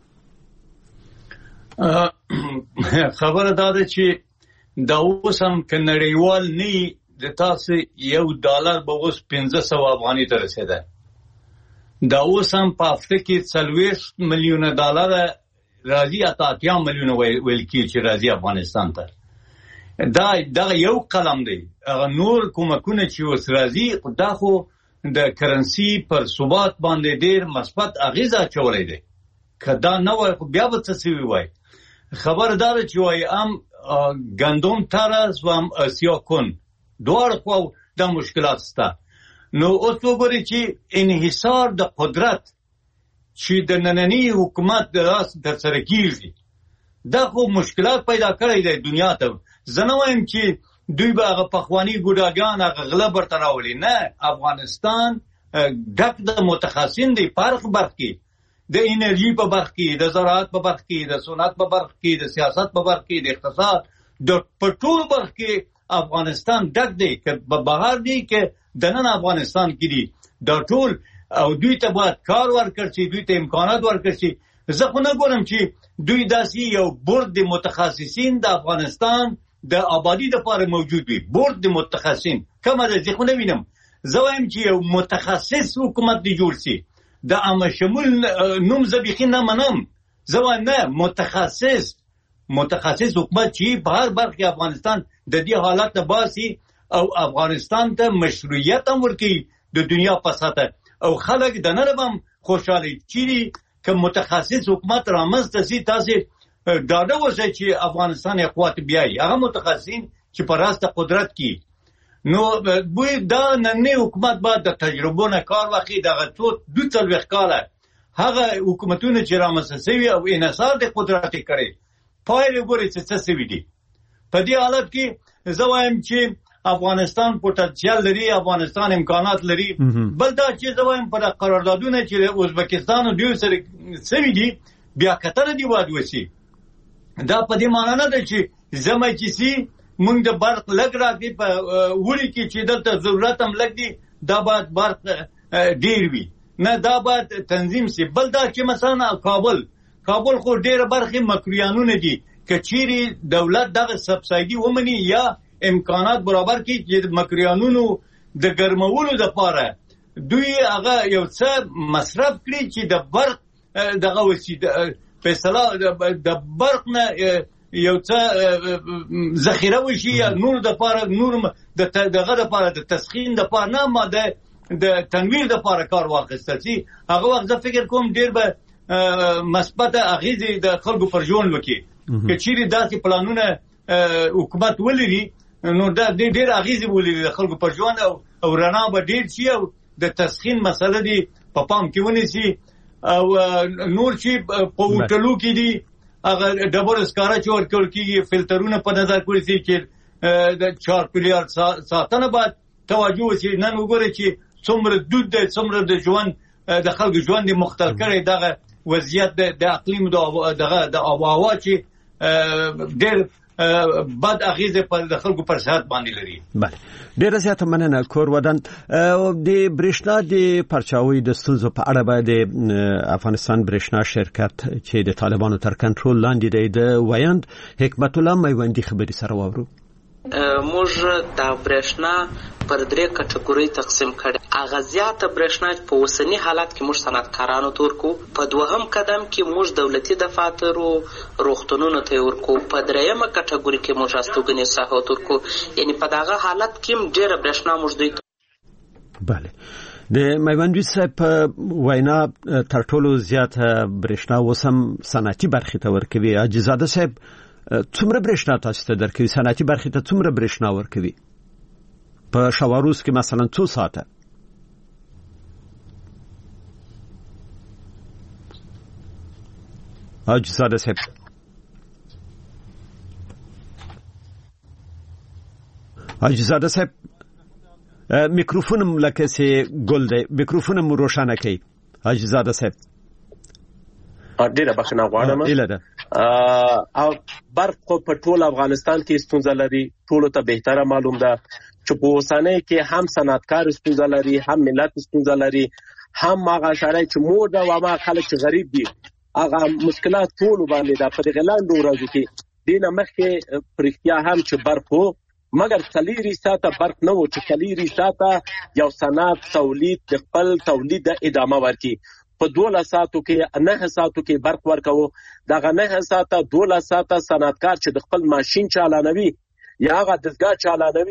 خبره دا ده چې دا اوس هم که نړیوال نه د تاسو یو ډالر به اوس پنځه سوه افغاني ته رسېده. دا اوس هم په هفته کې څلوېښت میلیونه ډالر راځي، اته اتیا میلیونه ویل کېږي چې راځي افغانستان ته. دا دغه یو قلم دی. هغه نور کومکونه چې اوس راځي دا خو د کرنسي پر ثبات باندې ډیر مثبت اغیزه اچولی دی. که دا نه وای خو بیا به څه سوي وای. خبر داره چې وای هم ګندم ترس و هم اسیا کن دواړه خوا دا مشکلات سته. نو اوس وګورئ چې انحصار د قدرت چې د ننني حکومت د لاس ترسره کېږي دا خو مشکلات پیدا کړی دی دنیا ته. زه نه وایم چې دوی به هغه پخواني ګوډاګان هغه غله برته راولي. نه، افغانستان ډک د متخصصین دی په هر برخه کې، د انرژي په برخه کې، د زراعت په برخه کې، د صنعت په برخه کې، د سیاست په برخه کې، د اقتصاد د په ټولو برخه کې افغانستان ډک دی. که په بهر دی که دننه افغانستان کې دی دا ټول، او دوی ته باید کار ورکړ شي، دوی ته امکانات ورکړ شي. زه خو نه ګورم چې دوی داسې یو بورډ د متخصصین د افغانستان د آبادی دپاره موجود وي. بورډ د متخصصین کومه ده؟ زه خو نه وینم. زه وایم چې یو متخصص حکومت دی جوړ شي. د عامه شمول نوم زه بیخي نه منم. زه وایم نه، متخصص متخصص حکومت چې په هر برخه افغانستان د دې حالت نه باسي او افغانستان ته مشروعیت هم ورکوي د دنیا په سطحه، او خلک د نن هم خوشحاله چیرې که متخصص حکومت رامنځته سي. تاسې ډاډه اوسئ چې افغانستان یې قوت بیایي، هغه متخصصین چې په راسته قدرت کې. نو دوی دا نننی حکومت باید د تجربو نه کار واخلي. دغه څو دوه څلوېښت کاله هغه حکومتونه چې رامنځته سوي او انحصار د قدرت یې کړی، پایلې ګورئ چې څه سوي دي. په دې حالت کې زه وایم چې افغانستان پوتنسیال لري، افغانستان امکانات لري. بل دا چې زه وایم په قراردادونه چې ازبکستان او دوی سره سوي دي بیا کتنه دي باید وشي. دا په دې معنی نه ده چې زمه چې سي موږ د برق لږ راځي په وړي کې چې دلته ضرورت هم لږ دي، دا باید برق ډیر وي. نه، دا باید تنظیم سي. بل دا چې مثلا کابل کابل خو ډیره برخې مکرویانونه دي. که چیرې دولت دغه سبسایډي ومني یا امکانات برابر کړي چې مکرویانونو د ګرمولو دپاره دوی هغه یو څه مصرف کړي چې د برق دغه وسي په اصطلاح د برق نه یو څه ذخیره وشي یا نور دپاره، نور دغه دپاره د تسخین دپاره نه، ما د تنویر دپاره کار واخیستل سي. هغه وخت زه فکر کوم ډېر به مثبته اغیزې د خلکو پر ژوند وکړي. که چیرې داسې پلانونه حکومت ولري نو دا ډېر اغیزې ولري د خلکو پر ژوند، او رڼا به ډېر شي او د تسخین مسله دي په پام کې ونیسي. او نور چې په هوټلو کې دي هغه ډبرو سکاره چې ورکول کېږي فلټرونه په نظر کې ونیسي چې د چاپېریال ساتنه باید توجه وشي. نن وګورئ چې څومره دود دی، څومره د ژوند د خلکو ژوند یې مختل کړی. دغه وضعیت د اقلیم دغه د آب و هوا چې ډېر بد اغیزه په د خلکو پر صحت باندې لري. بله، ډیره زیاته مننه کور ودان. د برېښنا د پرچاوي د ستونزو په اړه به د افغانستان برېښنا شرکت چې د طالبانو تر کنټرول لاندې دی د ویاند حکمت الله میوندي خبرې سره واورو. موږ د برېښنا پر درې کټګورۍ تقسیم کړي. اغازیات برېښنا په اوسنی حالت کې موږ صنعتکارانو ته ورکو، په دوهم قدم کې موږ دولتي دفاترو روغتونونو ته ورکو، په دریمه کټګورۍ کې موږ استوګنې ساحو ته ورکو. یعنی په دغه حالت کې ډېره برېښنا موږ دوی. بله، د میوندي صاحب وینا تر ټولو زیاته برېښنا اوس هم صنعتي برخې ته ورکوي. عاجزاده صاحب څومره برېښنا تاسو ته درکوي؟ صنعتي برخې ته څومره برېښنا ورکوي؟ په شواروز کې مثلا څو ساعته؟ عاجزاده صاحب عاجزاده صاحب میکروفونم لکه سي ګل دی، میکروفونم روښانه کړئ. عاجزاده صاحب ډیره بخښنه غواړم. او برق په ټول افغانستان کې ستونزه لري. ټولو ته بهتره معلوم ده چې په اوسنۍ کې هم صنعتکار ستونزه لري، هم ملت ستونزه لري، هم هغه شرایط چې مور ده او هغه خلک چې غریب دي هغه مشکلات ټول باندې ده. په دغه لاندې ورځو کې دینه مخکې پرختیا هم چې برق وو، مګر څلېري ساعته برق نه وو چې څلېري ساعته یو صنعت تولید د خپل تولید د ادامه ورکړي. په دولس ساعتو کې نه ساعتو کې برق ورکوو. دغه نه ساعته دولس ساعته صنعتکار چې د خپل ماشين چالانوي یا هغه دستګاه چالانوي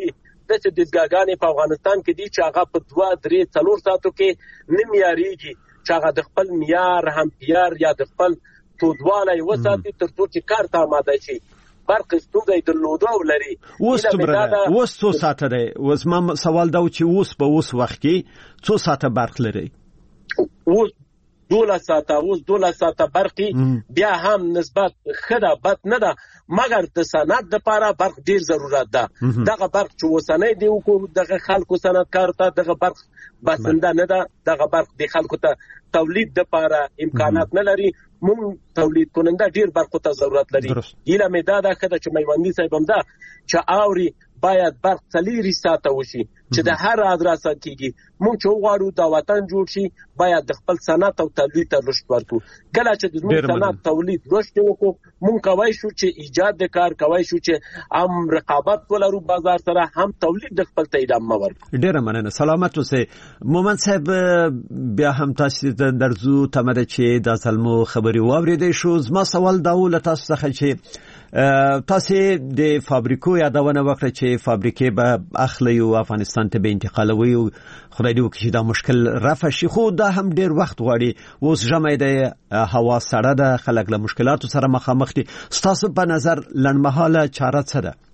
د دیدګاګانې په افغانستان کې دي چې هغه په دوه درې څلور ساعتو کې نه معیاريږي چې هغه د خپل معیار هم پیار یا د خپل تودوالی وساتي تر څو چې کار ته آماده شي. برق ستونزه درلوده ولري. اوس څومره اوس څو ساعته دی؟ اوس ما سوال دا چې اوس په اوس وخت کې څو ساعته برق لري؟ اوس دولس ساعته اوس دولس ساعته برقي بیا هم نسبت خدا بد نه ده، مګر د صنعت لپاره برق ډیر ضرورت ده. دغه برق چې وسنۍ دی وکړو دغه خلکو صنعتکار ته دغه برق بسنده نه ده، دغه برق د خلکو ته تولید لپاره امکانات نه لري. مون تولید کننده ډیر برق ته ضرورت لري. ایله مې دا ده کده چې میوندی صاحب هم ده چې اوري باید برق څلور ساعته وشي چې د هر ادرسه کېږي. مونږ چې وغواړو دا وطن جوړ شي باید د خپل صنعت او تولید ته رشد ورکړو. کله چې د موږ صنعت تولید رشد وکړو مونږ کولی شو چې ایجاد د کار کولی شو چې هم رقابت ولرو بازار سره، هم تولید د خپل ته ادامه ورکړو. ډیره مننه. سلامت اوسئ. مومند صاحب بیا هم تاسو ته درځو تمه ده چې دا ځلمو خبرې واورېدی شو. زما سوال دا و له تاسو څخه چې تاسو د فابریکو یادونه وکړه چې فابریکې به اخلي او افغانستان ته به انتقالوي او خدای دې وکړي دا مشکل رفع شي، خو دا هم ډیر وخت غواړي. اوس ژمی دی، هوا سړه ده، خلک له مشکلاتو سره مخامخ دي. ستاسو په نظر لنډمهاله چاره څه ده؟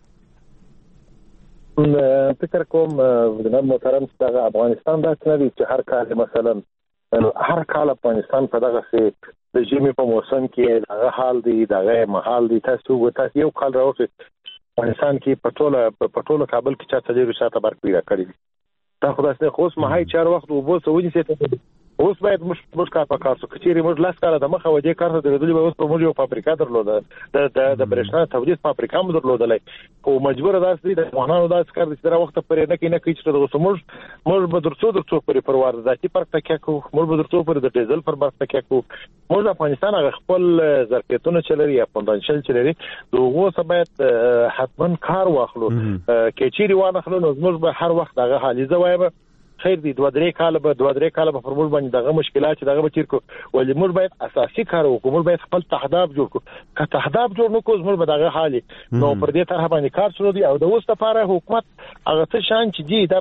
فکر کوم جناب محترم چې افغانستان دا څه دی چې هر کال مثلا هر کال افغانستان په دغه څه د ژمي په موسم کې دغه حال دی، دغه محال دی. تاسو وتاسو یو کال راوځي افغانستان کې پټوله پټوله کابل کې چا څلور ساعته برق پیدا کړی. دا خدای سره خو مهای چار وخت وبو سوي سي اوس باید مش مش کار پکار سو کچيري موږ لاس کار د مخه وجه کار ته درېدلی به اوس په موږ یو فابریکا درلوده د د برېښنا تولید فابریکا مو درلودلې او مجبور داس دي د افغانانو داس کار د ستره وخت پرې نه کې نه کې چې د موږ موږ به درڅو درڅو پرې پروار ذاتي پر تکه کو موږ به درڅو پر د ډیزل پر بس تکه کو. موږ افغانستان هغه خپل ظرفیتونه چلري یا پوندنشل چلري دوغه سبات حتمن کار واخلو کچيري وانه خلونو موږ به هر وخت هغه حالي زوايبه خیر دي دوه درې کال به دوه درې کال به پر موږ باندې دغه مشکلات چې دغه بچیر کو ولې موږ باید اساسي کار وکړو. موږ باید خپل تهداب جوړ کړو. که تهداب جوړ نکوز موږ به دغه حالي نو پر دې طرح باندې کار شروع دي. او د اوس لپاره حکومت هغه څه شان چې دي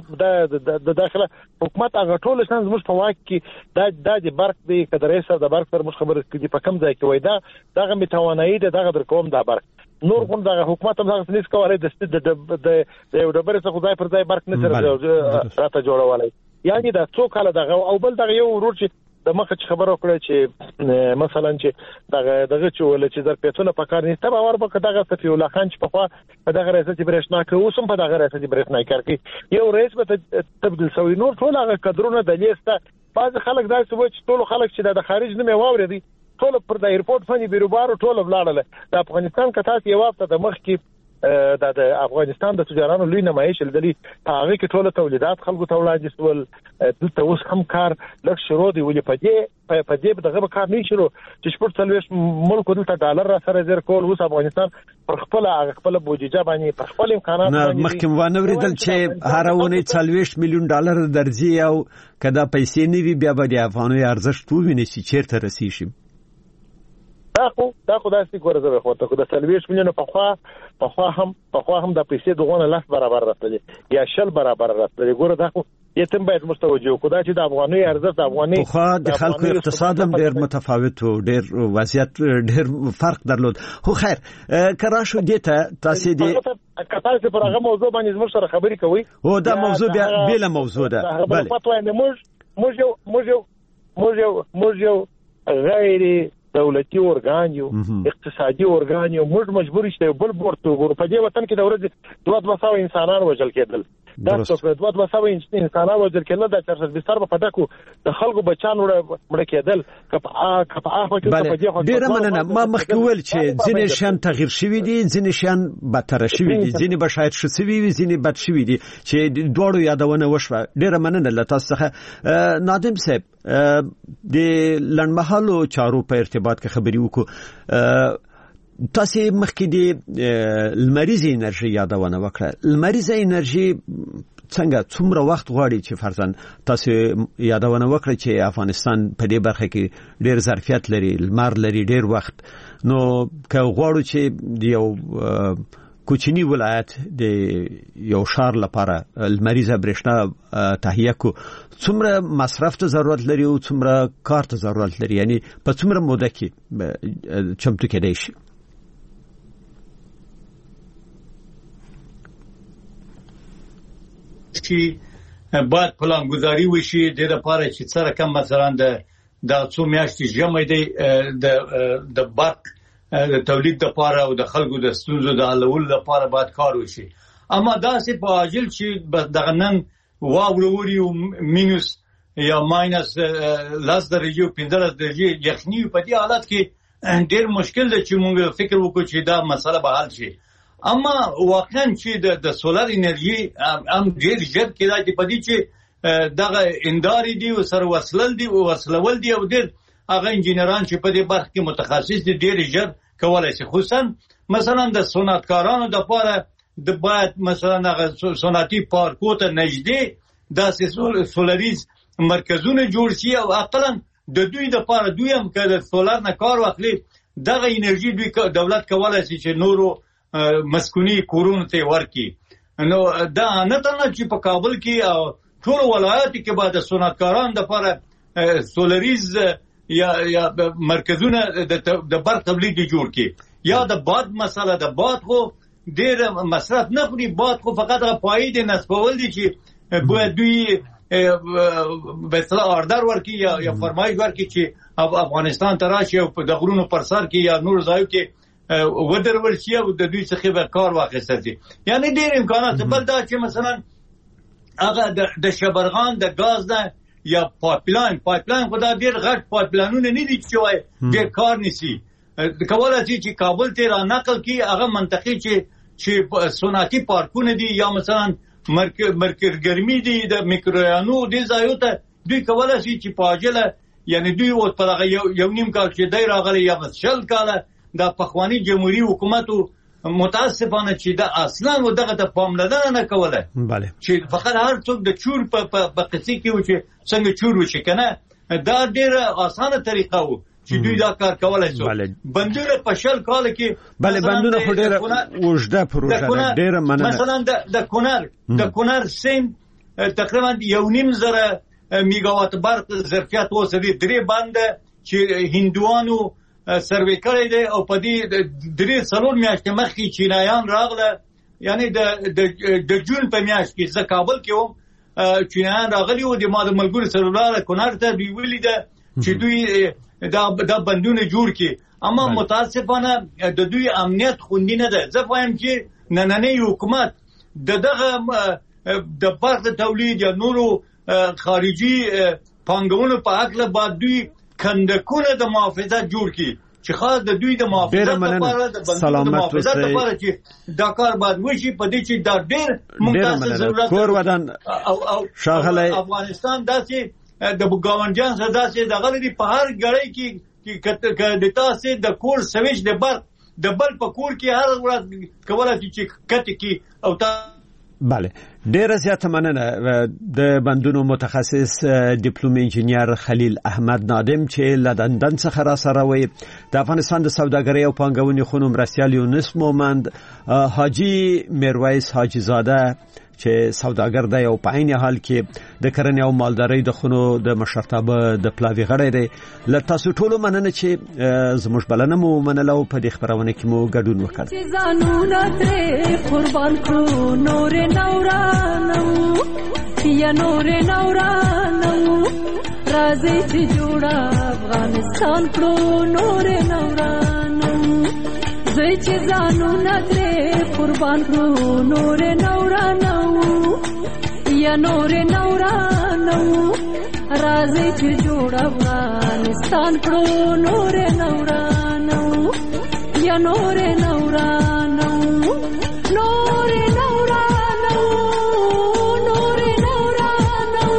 د د داخله حکومت هغه ټول شان زموږ په واک کې د د برق دی کډرې سره د برق پر مخ خبره کې په کم ځای کې وای دا دغه متوانایي دغه در کوم د برق نور کوم دغه حکومت هم څه نس کوله د د د یو د برې څخه ځای پر ځای برق نه سره راته جوړولای. یعنی دا څو کال دغه او بل دغه یو ورور چې د مخه خبرو کړی چې مثلا چې دغه دغه چې ول چې ظرفیتونه په کار نشته باور وکړه دغه صفی الله خان چې په خوا په دغه ریاست برېښنا کې اوسم په دغه ریاست برېښنا کار کوي یو رئیس به تبدیل شوی نور ټول هغه کډرونه د لیسته بعض خلک دا څه وایي چې ټول خلک چې د خارج نه واوري ټول پر د ایرپورټ فني بیروبارو ټول ولاړل. د افغانستان کتاس یو وخت د مخ کې د د افغانستان د تجارانو لوی نمایش لدلی هغه کې ټول تولیدات خلکو ته ولاړ سول. دلته اوس هم کار لږ شروع دی ولې په دې په دې دغه کار نه شروع چې شپږ څلويش ملک دلته ډالر را سره زر کول. اوس افغانستان پر خپل هغه خپل بودیجه باندې پر خپل امکانات باندې مخکې وانه ورېدل چې هرونه څلويش میلیون ډالر درځي او کدا پیسې نه وي بیا به د افغاني ارزښت وویني چې چیرته رسیږي. دا خو دا خو داسې ګورځوي خو ته د څلويش میلیون په خوا په خوا هم په خوا هم د پیسې دغه لاس برابر راتللی یا شل برابر راتللی. ګوره دا خو یتم باید مستوجه کو دا چې د افغاني ارزښت د افغاني خو د خلکو اقتصاد هم ډیر متفاوت او ډیر وضعیت ډیر فرق درلود. خو خیر کرا شو دته تاسو دې کتاس پر هغه موضوع باندې زموږ سره خبرې کوي او دا موضوع بیا بیل موضوع ده. بله پاتوای نه موږ موږ یو موږ یو موږ یو موږ یو غیر دولتي اورګان یو اقتصادي اورګان یو موږ مجبور شته بل بورته ګور په دې وطن کې د ورځ دوه دوه سو انسانان وژل کېدل. دا څو دوه دوه سو انسانان وژل کېدل د چارسد بستر په پټکو د خلکو بچان مړ کېدل. کپا کپا په دې خو ډیر مننه. ما مخکول چې ځینې شان تغییر شوی دي ځینې شان بدتر شوی دي ځینې به شاید ښه شوی وي ځینې بد شوی دي چې دوړو یادونه وشوه. ډیر مننه له تاسو څخه. نادم صاحب د لنډمحالو چارو په ارتباط کې خبرې وکړو. تاسو مخکې د لمریزه انرژي یادونه وکړه. لمریزه انرژي څنګه څومره وخت غواړي چې فرضاً تاسو یادونه وکړه چې افغانستان په دې برخه کې ډېر ظرفیت لري، لمر لري ډېر وخت. نو که غواړو چې یو کوچنی ولایت د یو شهر لپاره لمریزه برېښنا تهیه کو څومره مصرف ته ضرورت لري او څومره کار ته ضرورت لري، یعنی په څومره موده کې چمتو کېدای شي؟ چې باید پلانګذاري وشي د لپاره چې سره کم مثلا د د څو میاشتې ژمي دی د د برق د تولید لپاره او د خلکو د ستونزو د حلولو لپاره باید کار وشي. اما داسې په عاجل چې دغه نن واوروري او مینوس یا ماینس لاس درجه او پنځه درجه یخني په دې حالت کې ډېر مشکل دی چې موږ فکر وکړو چې دا مسله به حل شي. اما واقعا چې د د سولر انرژي هم ډېر ژر کېدای چې په دې چې دغه انداري دی او سره وصلل دی او وصلول دی او ډېر هغه انجینران چې په دې برخه کې متخصص دي ډېر ژر کولای شي. خصوصا مثلا د صنعتکارانو د لپاره د باید مثلا هغه صنعتي پارکو ته نږدې داسې سولریز مرکزونه جوړ شي او اقلا د دوی د لپاره دوی هم که د سولر نه کار واخلي دغه انرژي دوی دولت کولای شي چې نورو مسکونی کورونو ته ورکړي. نو دا نه تنه چې په کابل کې او ټول ولایاتو کې بعد صنعتکاران د لپاره سولریز یا یا مرکزونه د برق تولید جوړ کړي. یا د باد مسله د باد خو ډېر مصرف نه خوري، باد خو فقط هغه پایې نصبول دي چې باید دوی به اصطلاح آردر ورکړي یا یا فرمایش ورکړي چې افغانستان ته راشي او د غرونو پر سر کې یا نور ځایو کې ودرول شي او د دوی څخه به کار واخیستل شي. یعنی ډېر امکانات. بل دا چې مثلا هغه د شبرغان د غاز نه یا پایپلاین پایپلاین خدا ډېر غټ پایپلاینونه نه دي چې وای ډېر کار نشي کولای شي چې کابل ته را نقل کی هغه منطقي چې چې صنعتي پارکونه دي یا مثلا مرکز ګرمي دي د میکرویانو د ځایو ته دوی کولای شي چې پاجله یعنی دوی او په هغه یو نیم کال چې دای راغلي یا شل کاله د پخوانی جمهوریت حکومتو متاسفانه چې دا اصلا و دغه ته پاملرنه نه کوله. بله چې فقط هر څوک د چور په په قصې کې و چې څنګه چور وشي کنه دا ډیره اسانه طریقه و چې دوی دا کار کولای شو. بندونه په شل کال کې بله بندونه خو ډیره وژده پروژه ډیره مننه. مثلا د د کونر د کونر سیم تقریبا یو نیم زره میگاوات برق ظرفیت وسدي درې باندې چې هندوانو سروې کړی دی او په دې درې څلور میاشتې مخکې چینایان راغله. یعنی د د جون په میاشت کې زه کابل کې وم چینایان راغلي وو د ما د ملګرو سره ولاړه کونړ ته دوی ولیده چې دوی دا دا بندونه جوړ کړي. اما متاسفانه د دوی امنیت خوندي نه ده. زه وایم چې نننی حکومت د دغه د برق تولید یا نورو خارجي پانګونو په حق له بعد دوی کندکونه د محافظت جوړ کی چې خاص د دوی د محافظت لپاره د بندونو د محافظت لپاره چې دا کار باید وشي. په دې چې دا ډېر ممتاز ضرورت کور ودان او او شاغله افغانستان داسې د ګاونډیان سره داسې د غلطي په هر غړی کې کې د تاسې د کور سويچ د برق د بل په کور کې هر ورځ کولای چې کټ کی او تا بله ډیره زیاته مننه. د بندونو متخصص ډیپلوم انجینیر خلیل احمد نادم چې له لندن څخه را سره وي. د افغانستان د سوداګرۍ او پانګونې خونو مرستیال یونس مومند، حاجی میرویس حاجی زاده چې سوداګر دی او په عین حال کې د کرنې او مالدارۍ د خونو د مشرتابه د پلاوی غړی دی. له تاسو ټولو مننه چې زموږ بلنه مو منله او په دې خبرونه کې مو ګډون وکړ. ځانونه ترې قربان کړو نور نورانو یا نور نورانو راځي چې جوړه افغانستان کړو نور نورانو زه چې ځانونه ترې قربان کړو نور نورانو یا نور نورانو راځي چې جوړه افغانستان کړو نور نورانو یا نور نورانو نور نورانو نور نورانو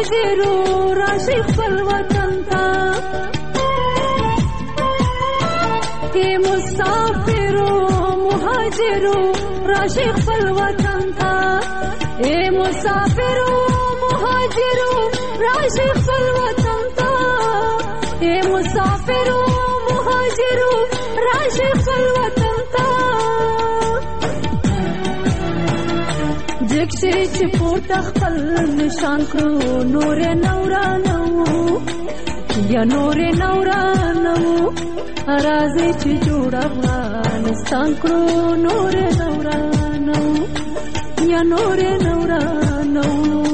مهاجرو راشي خپل وطن ته اے مسافرو مهاجرو راشي خپل وطن ته اے مسافرو مهاجرو راشي خپل وطن ته اے مسافرو مهاجرو راشي خپل وطن ته جکشي چې پورته خپل نشان کړو نور نورانو یا نور نورانو راځي چې جوړ افغانستان کړو نور نورانو یا نور نورانو